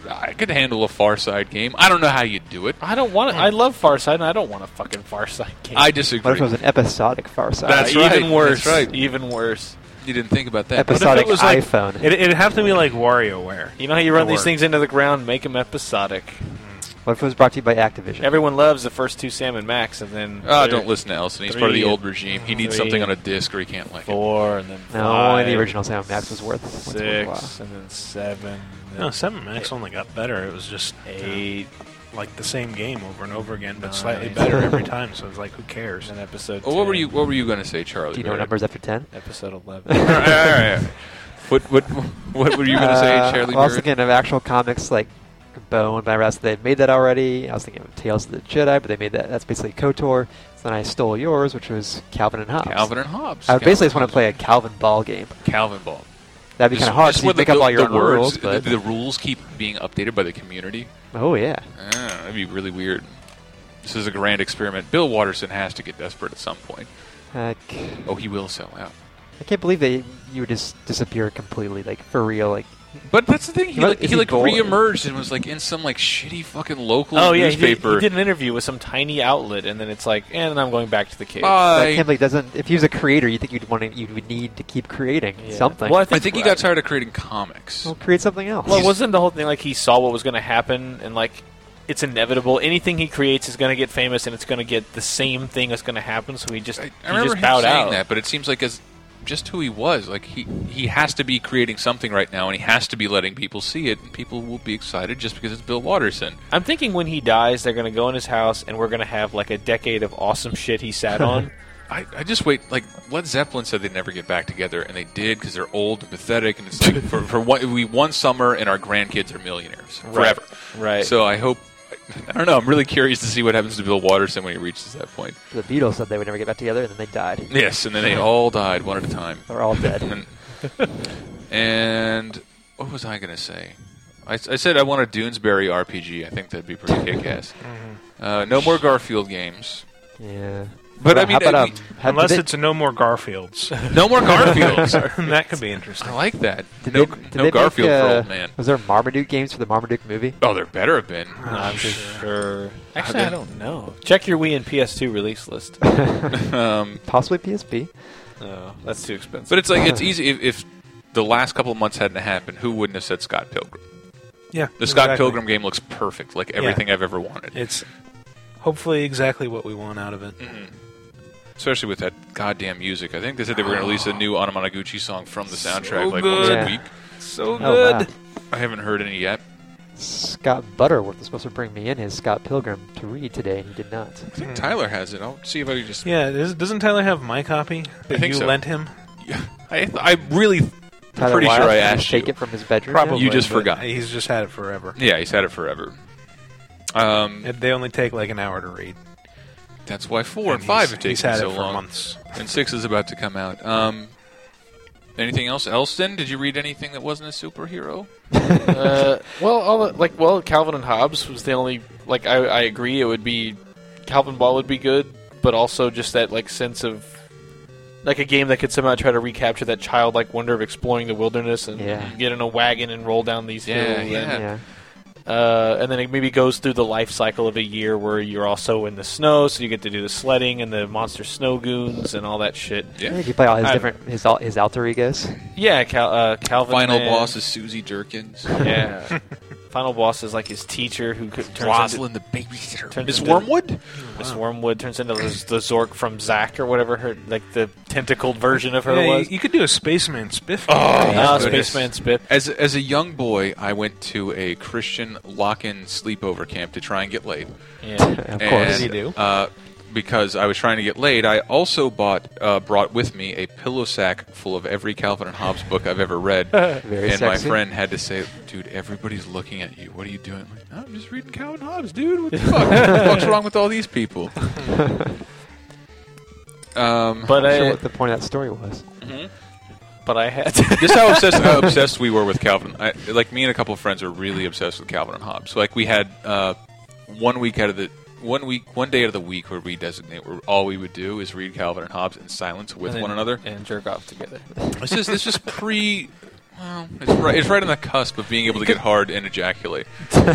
I could handle a Far Side game. I don't know how you do it. I don't want it. I love Far Side, and I don't want a fucking Far Side game. I disagree. What if it was an episodic Far Side? That's uh, right. Even worse. That's right. Even worse. You didn't think about that. Episodic What if it was like- iPhone. It, it'd have to be like WarioWare. You know how you run to these work. things into the ground, make them episodic. What if it was brought to you by Activision? Everyone loves the first two Sam and Max, and then Oh, three- don't listen to Elson. He's three part of the and old regime. He needs three something on a disc or he can't like it. four, and then No, five, only the original Sam and Max was worth what's six, worthwhile. and then seven. and No, then seven Max only got better. It was just eight, uh, like the same game over and over again, but Nine. slightly better every time. So it's like, who cares? and then episode. Oh, what were ten, you? What were you going to say, Charlie? Do you know Go ahead. numbers after ten? Episode eleven. all right, all right. What what what were you going to say, Uh, Charlie? well, I was Barrett? thinking of actual comics like Bone, but I realized they've made that already. I was thinking of Tales of the Jedi, but they made that. That's basically KOTOR. So then I stole yours, which was Calvin and Hobbes. Calvin and Hobbes. I would basically just Calvin want to play a Calvin Ball game. Calvin Ball. That'd be Just- kind of hard just to where make the, up all your the own words, rules. But the, the rules keep being updated by the community. oh yeah, Ah, that'd be really weird. This is a grand experiment. Bill Watterson has to get desperate at some point. Heck. Oh, he will sell out. I can't believe that you would just disappear completely, like for real. Like, But that's the thing. He What- like, is he he like bored? reemerged and was like in some like shitty fucking local Oh yeah, he did, newspaper. he did an interview with some tiny outlet, and then it's like, and I'm going back to the cave. I I, can't believe doesn't. If he was a creator, you think you'd want to, you would need to keep creating Yeah. something. Well, I I think, think he got tired of creating comics. Well, create something else. Well, wasn't the whole thing like he saw what was going to happen, and like it's inevitable. Anything he creates is going to get famous, and it's going to get the same thing that's going to happen. So he just I, he I remember just him bowed saying out. that, but it seems like as just who he was. Like he he has to be creating something right now, and he has to be letting people see it, and people will be excited just because it's Bill Watterson. I'm thinking when he dies, they're going to go in his house, and we're going to have like a decade of awesome shit he sat on. I, I just wait. Like Led Zeppelin said they'd never get back together, and they did because they're old and pathetic. And it's like for for one, we one summer, and our grandkids are millionaires forever. Right. So I hope. I don't know. I'm really curious to see what happens to Bill Watterson when he reaches that point. The Beatles said they would never get back together, and then they died. Yes, and then they all died one at a time. They're all dead. And, and what was I going to say? I, I said I want a Doonesbury R P G. I think that'd be pretty kick-ass. Uh, no more Garfield games. Yeah. But Well, I mean, how about, I um, mean- how- Unless did they- it's a no more Garfields. No more Garfields. That could be interesting. I like that. Did no they, did no they Garfield make, for uh, old man. Was there Marmaduke games for the Marmaduke movie? Oh, there better have been. I'm sure. Actually, I don't know. Check your Wii and P S two release list. um, Possibly P S P. No, that's too expensive. but it's like it's easy if, if the last couple of months hadn't happened. Who wouldn't have said Scott Pilgrim? Yeah, The Scott exactly. Pilgrim game looks perfect, like everything I've ever wanted. It's hopefully exactly what we want out of it. Mhm. Especially with that goddamn music. I think they said they were going to release a new Anamanaguchi song from the soundtrack like once good. a Yeah. week. So Oh, good. wow. I haven't heard any yet. Scott Butterworth was supposed to bring me in his Scott Pilgrim to read today, and he did not. I think Tyler has it. I'll see if I can just. Yeah, is, doesn't Tyler have my copy that I think you so. lent him? I, I really. I'm Tyler pretty Wilde, sure I did he asked take you. it from his bedroom. Probably. You just but forgot. He's just had it forever. Yeah, he's had it forever. Um, It- they only take like an hour to read. that's why four and, And five he's- have taken he's had so it for long. months. And six is about to come out. Um, anything else, Elston? Did you read anything that wasn't a superhero? uh, well, all the, like, well, Calvin and Hobbes was the only. Like, I, I agree, it would be Calvin Ball would be good, but also just that like sense of like a game that could somehow try to recapture that childlike wonder of exploring the wilderness and Yeah. get in a wagon and roll down these Yeah, hills. yeah. And, Yeah. Uh, and then it maybe goes through the life cycle of a year where you're also in the snow, so you get to do the sledding and the monster snow goons and all that shit. Yeah, you play all his I- different his al- his alter egos. Yeah, Cal, uh, Calvin. Final Man. boss is Susie Jerkins. Yeah. Final boss is like his teacher who could, turns Rosalind, into, the babysitter. turns Miss into- Wormwood? Miss Wormwood turns into the, the Zork from Zack or whatever her like the tentacled version of her Yeah, was. you, you could do a Spaceman Spiff. Oh, Ah, goodness. Spaceman Spit. As as a young boy, I went to a Christian lock-in sleepover camp to try and get laid. Yeah. Of course. And, you do. Uh, because I was trying to get laid, I also bought uh, brought with me a pillow sack full of every Calvin and Hobbes book I've ever read. Very and my sexy. friend had to say, "Dude, everybody's looking at you. What are you doing?" I'm like, "No, I'm just reading Calvin and Hobbes, dude. What the fuck? What the fuck's wrong with all these people?" um, But I'm not I sure what the point of that story was. but I had Just how obsessed, how obsessed we were with Calvin. I, like me and a couple of friends are really obsessed with Calvin and Hobbes. So like we had uh, one week out of the one week, one day out of the week where we designate where all we would do is read Calvin and Hobbes in silence with and then- one another. and jerk off together. This is this is pre Well, it's right, it's right on the cusp of being able to get hard and ejaculate.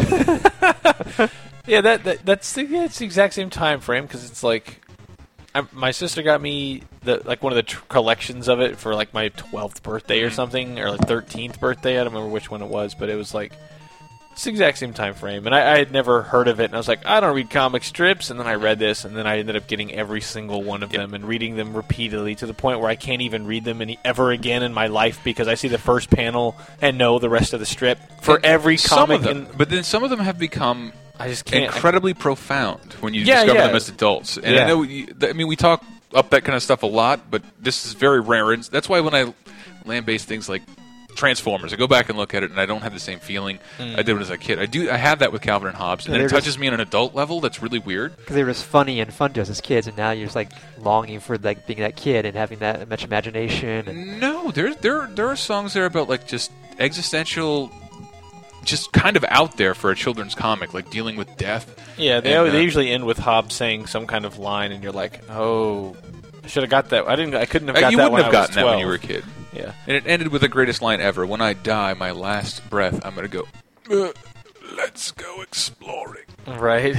Yeah, that, that that's the, yeah, it's the exact same time frame because it's like I, my sister got me the like one of the tr- collections of it for like my twelfth birthday or something, or like thirteenth birthday. I don't remember which one it was, but it was like it's the exact same time frame. And I, I had never heard of it, and I was like, I don't read comic strips. And then I read this, and then I ended up getting every single one of yep. them and reading them repeatedly to the point where I can't even read them any, ever again in my life because I see the first panel and know the rest of the strip for and every comic. Some of them, in, but then some of them have become. I just can't. Incredibly profound when you yeah, discover yeah. them as adults. And yeah. I know, you, I mean, we talk up that kind of stuff a lot, but this is very rare. And that's why when I land-based things like Transformers, I go back and look at it, and I don't have the same feeling mm. I did when as a kid. I do. I have that with Calvin and Hobbes, and yeah, then it touches just, me on an adult level. That's really weird. Because they were just funny and fun to us as kids, and now you're just like longing for like being that kid and having that much imagination. And no, there, there, there are songs there about like just existential. Just kind of out there for a children's comic, like dealing with death. Yeah, they, and, always, uh, they usually end with Hobbes saying some kind of line, and you're like, "Oh, I should have got that. I didn't. I couldn't have got uh, you that wouldn't when have I was gotten that when you were a kid." Yeah, and it ended with the greatest line ever: "When I die, my last breath, I'm gonna go. Uh, let's go exploring." Right.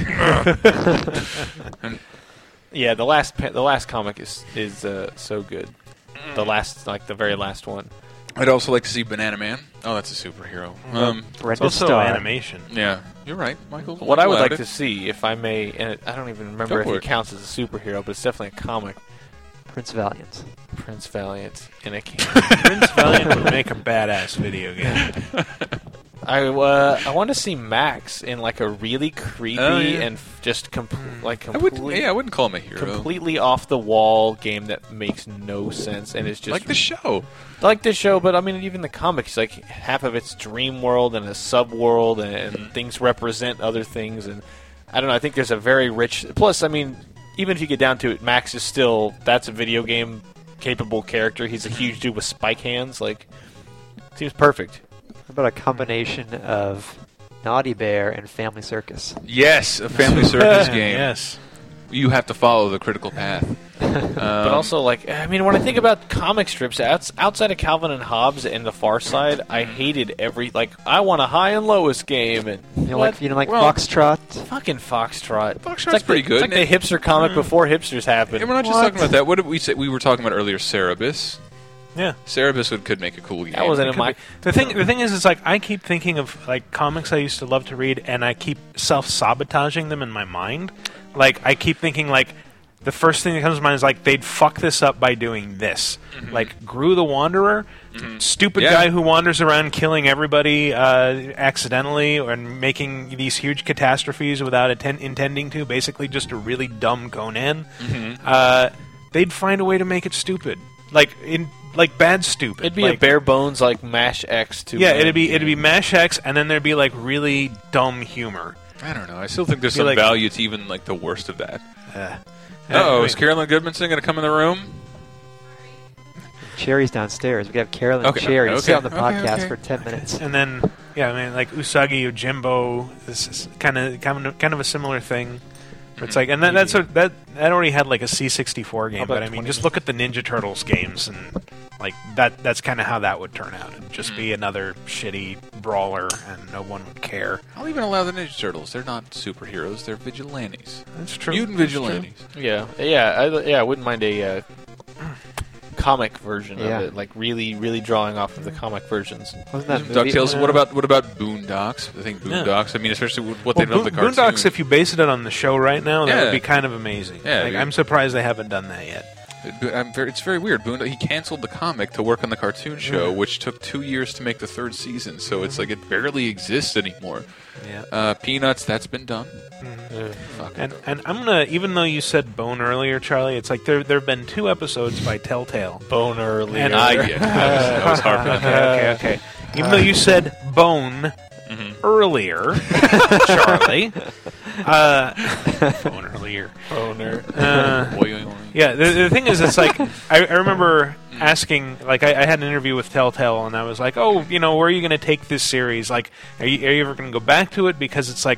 and, yeah, the last pa- the last comic is is uh, so good. The last, like the very last one. I'd also like to see Banana Man. Oh, that's a superhero. Um, it's also Star. animation. Yeah, you're right, Michael. What I would like it. to see, if I may, and it, I don't even remember if he it. counts as a superhero, but it's definitely a comic. Prince Valiant. Prince Valiant in a game. Prince Valiant would make a badass video game. I uh, I want to see Max in like a really creepy oh, yeah. and f- just com- like I completely wouldn't, yeah, I wouldn't call him a hero. Completely off the wall game that makes no sense and it's just like the show. Like the show, but I mean even the comics, like half of it's dream world and a sub world and, and mm-hmm. things represent other things and I don't know. I think there's a very rich. Plus, I mean, even if you get down to it, Max is still that's a video game capable character. He's a huge dude with spike hands. Like seems perfect. How about a combination of Naughty Bear and Family Circus? Yes, a Family Circus game. Yes. You have to follow the critical path. um, but also, like, I mean, when I think about comic strips, outs- outside of Calvin and Hobbes and The Far Side, I hated every, like, I want a high and lowest game. And you know, what? like, you know, like well, Foxtrot? Fucking Foxtrot. Foxtrot's like pretty the, good. It's like the hipster comic mm. before hipsters happened. And we're not just what? talking about that. What did we say? We were talking about earlier Cerebus. Yeah, Cerebus would, could make a cool game. That wasn't in my. The thing, the thing is, it's like I keep thinking of like comics I used to love to read, and I keep self-sabotaging them in my mind. Like I keep thinking, like the first thing that comes to mind is like they'd fuck this up by doing this. Mm-hmm. Like Gru the Wanderer, mm-hmm. stupid yeah. guy who wanders around killing everybody uh, accidentally and making these huge catastrophes without atten- intending to. Basically, just a really dumb Conan. Mm-hmm. Uh, they'd find a way to make it stupid, like in. Like bad stupid. It'd be like, a bare bones like Mash X to yeah. It'd be game. it'd be Mash X, and then there'd be like really dumb humor. I don't know. I still think there's Be some like- value to even like the worst of that. Uh, Oh, I is mean- Carolyn Goodmanson going to come in the room? Cherry's downstairs. We have Carolyn Okay, and Cherry okay, sit on the okay, podcast okay. for ten minutes. And then yeah, I mean like Usagi Yojimbo. This is kind of kind of kind of a similar thing. Where it's like, and that, that's a, that that already had like a C sixty-four game, but I mean, just look at the Ninja Turtles games, and like that that's kind of how that would turn out. It'd just be another shitty brawler, and no one would care. I'll even allow the Ninja Turtles. They're not superheroes. They're vigilantes. That's true. Mutant That's vigilantes. Yeah, yeah, I, yeah. I wouldn't mind a uh, comic version Yeah. of it, like really, really drawing off of the comic versions. Wasn't that movie? DuckTales. Yeah. What about what about Boondocks? I think Yeah. Boondocks. I mean, especially with what Well, they've done Bo- with the cartoon. Boondocks, if you based it on the show right now, that Yeah. would be kind of amazing. Yeah, Like, I mean- I'm surprised they haven't done that yet. It- I'm very, it's very weird. Boondock, he canceled the comic to work on the cartoon show, Yeah. which took two years to make the third season. So it's like it barely exists anymore. Yeah. Uh, Peanuts, that's been done. Mhm. Fuck And it. and I'm gonna, even though you said Bone earlier, Charlie, it's like there there have been two episodes by Telltale. Bone earlier. And I get that. That was hard. okay, okay, okay. Even though you said Bone Mhm. earlier, Charlie. Uh, Bone earlier. Boner. Uh, Oy, oy, oy. yeah, the, the thing is, it's like I, I remember asking, like I, I had an interview with Telltale, and I was like, "Oh, you know, where are you going to take this series? Like, are you, are you ever going to go back to it? Because it's like,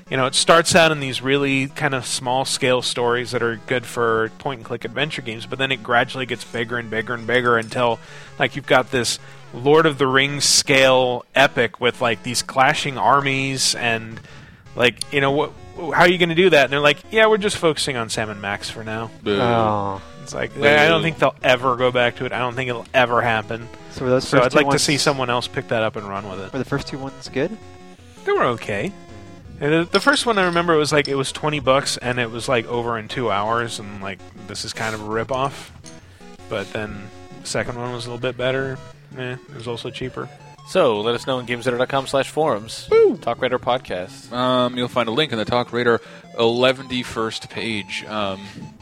you know, it starts out in these really kind of small-scale stories that are good for point-and-click adventure games, but then it gradually gets bigger and bigger and bigger until, like, you've got this Lord of the Rings scale epic with, like, these clashing armies and, like, you know, what, how are you going to do that? And they're like, yeah, we're just focusing on Sam and Max for now. Oh. It's like, I don't think they'll ever go back to it. I don't think it'll ever happen. So were those So first I'd two like to ones- see someone else pick that up and run with it. Were the first two ones good? They were okay. And the, the first one I remember it was like it was twenty bucks and it was like over in two hours and like this is kind of a rip off. But then the second one was a little bit better. Eh, it was also cheaper. So let us know on GamesRadar dot com slash forums. Talk Radar Podcast. Um, you'll find a link in the Talk Radar eleven-first page. Um,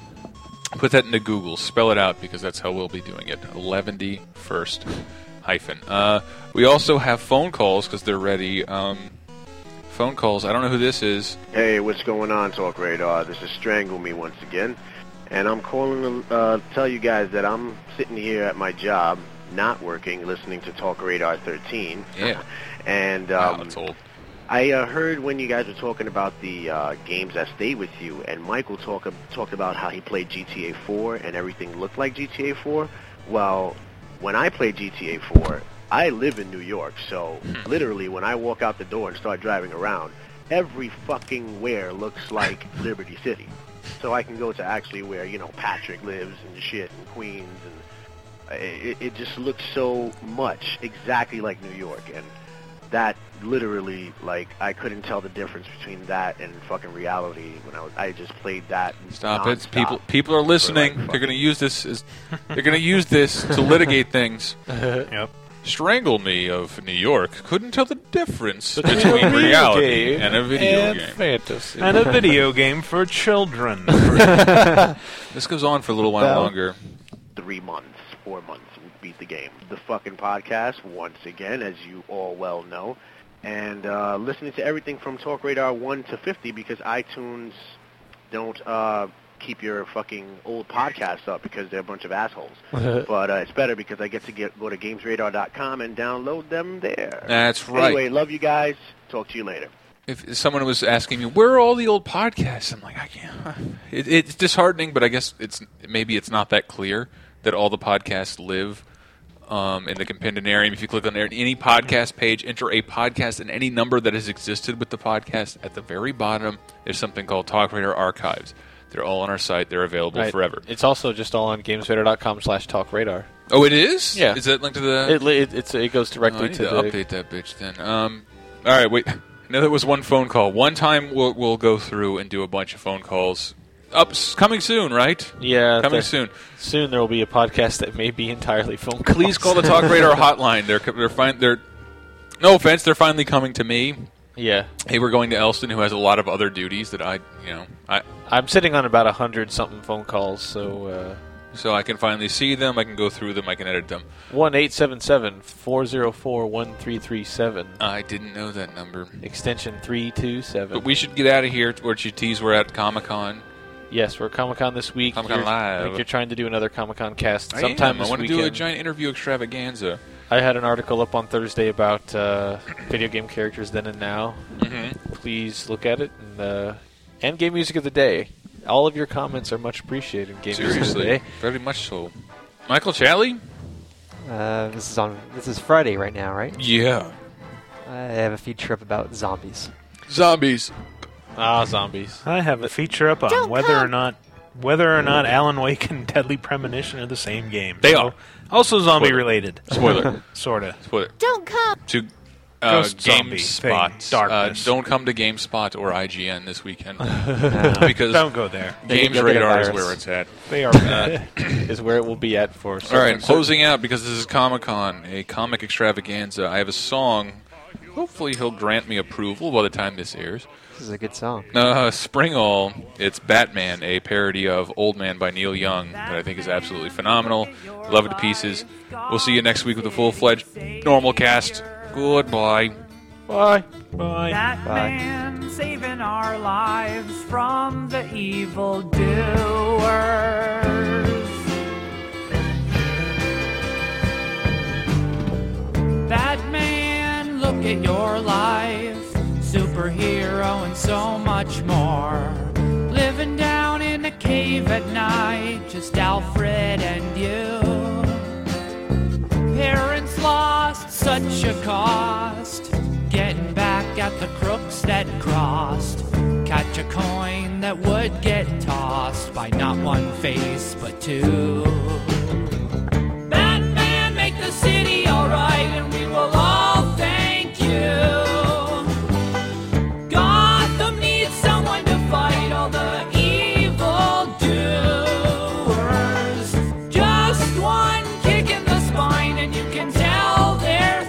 put that into Google. Spell it out because that's how we'll be doing it. eleven-first hyphen. Uh, we also have phone calls because they're ready. Um, phone calls. I don't know who this is. Hey, what's going on, Talk Radar? This is Strangle Me once again. And I'm calling to uh, tell you guys that I'm sitting here at my job, not working, listening to Talk Radar thirteen. Yeah. and Wow, um, that's old. I uh, heard when you guys were talking about the uh, games that stayed with you, and Michael talk, talked about how he played G T A four and everything looked like G T A four. Well, when I played G T A four, I live in New York, so literally when I walk out the door and start driving around, every fucking where looks like Liberty City. So I can go to actually where, you know, Patrick lives and shit and Queens, and it, it just looks so much exactly like New York, and that literally, like, I couldn't tell the difference between that and fucking reality when I was, I just played that. Stop it! nonstop People, people are listening. for, like, they're going to use this. As, they're going to use this to litigate things. Yep. Strangle Me of New York couldn't tell the difference Between between a video reality game and a video and game. fantasy. And a video game for children. This goes on for a little while Well, longer. Three months, four months, we beat the game. The fucking podcast, once again, as you all well know. And uh, listening to everything from Talk Radar one to fifty because iTunes don't uh, keep your fucking old podcasts up because they're a bunch of assholes. But uh, it's better because I get to get go to Games Radar dot com and download them there. That's right. Anyway, love you guys. Talk to you later. If someone was asking me, where are all the old podcasts? I'm like, I can't. It, it's disheartening, but I guess it's maybe it's not that clear that all the podcasts live um, in the Compendinarium. If you click on there, any podcast page, enter a podcast and any number that has existed with the podcast. At the very bottom, there's something called Talk Radar Archives. They're all on our site. They're available Right. forever. It's also just all on GamesRadar dot com slash Talk Radar. Oh, it is? Yeah. Is that linked to the... It, it, it's, it goes Oh, I directly need to, to the... update that bitch then. Um, all right, wait. I know that was one phone call. One time we'll, we'll go through and do a bunch of phone calls. Up, coming soon, right? Yeah. Coming the- soon. Soon there will be a podcast that may be entirely phone calls. Please call the Talk Radar hotline. They're they're fine. They're no offense. They're finally coming to me. Yeah. Hey, we're going to Elston, who has a lot of other duties that I, you know, I. I'm sitting on about a hundred something phone calls, so uh, So I can finally see them. I can go through them. I can edit them. one eight seven seven four zero four one three three seven. I didn't know that number. Extension three two seven. But we should get out of here. Where you tease we're at Comic Con. Yes, we're at Comic Con this week. Comic-Con You're- I Live. think you're trying to do another Comic Con cast I sometime am. this I want to weekend. do a giant interview extravaganza. I had an article up on Thursday about uh, video game characters then and now. Mm-hmm. Please look at it. And, uh, and Game Music of the Day. All of your comments are much appreciated in Game Music of the Seriously, Day. very much so. Michael Challey? Uh, this is on. This is Friday right now, right? Yeah. I have a feature up about zombies. Zombies. Ah, zombies. I have a feature up on Don't whether come. or not whether or not Alan Wake and Deadly Premonition are the same game. They So, are. Also zombie Spoiler. related. Spoiler. Sorta. Spoiler. Don't come. To uh, Ghost zombie thing, GameSpot. Uh, darkness. don't come to GameSpot or I G N this weekend. No, because don't go there. They Games can get a Radar is virus. where it's at. They are Uh, Is where it will be at for. All certain- right, I'm closing out because this is Comic-Con, a comic extravaganza. I have a song. Hopefully he'll grant me approval by the time this airs. This is a good song. Uh, Spring All, it's Batman, a parody of Old Man by Neil Young that I think is absolutely phenomenal. Love it to pieces. We'll see you next week with a full-fledged normal cast. Goodbye. Bye. Bye. Batman saving our lives from the evil doers. Batman, look at your life. Super superhero, and so much more. Living down in a cave at night, just Alfred and you. Parents lost, such a cost. Getting back at the crooks that crossed. Catch a coin that would get tossed by not one face but two. Batman, make the city alright, and we will all thank you. Gotham needs someone to fight all the evil doers. Just one kick in the spine and you can tell they're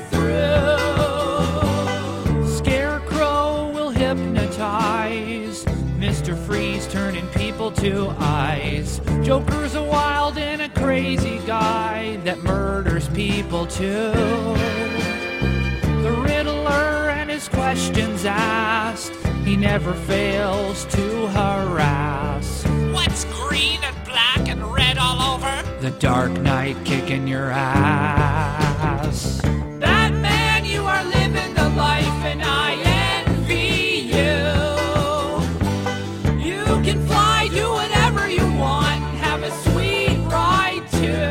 through. Scarecrow will hypnotize. Mister Freeze turning people to eyes. Joker's a wild and a crazy guy that murders people too. The Riddler and his questions asked, he never fails to harass. What's green and black and red all over? The Dark Knight kicking your ass. Batman, you are living the life and I envy you. You can fly, do whatever you want, have a sweet ride too.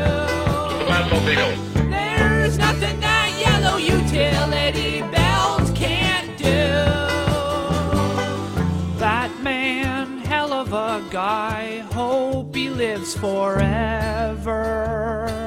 There's nothing that yellow utility belt can't do. Batman, hell of a guy, hope he lives forever.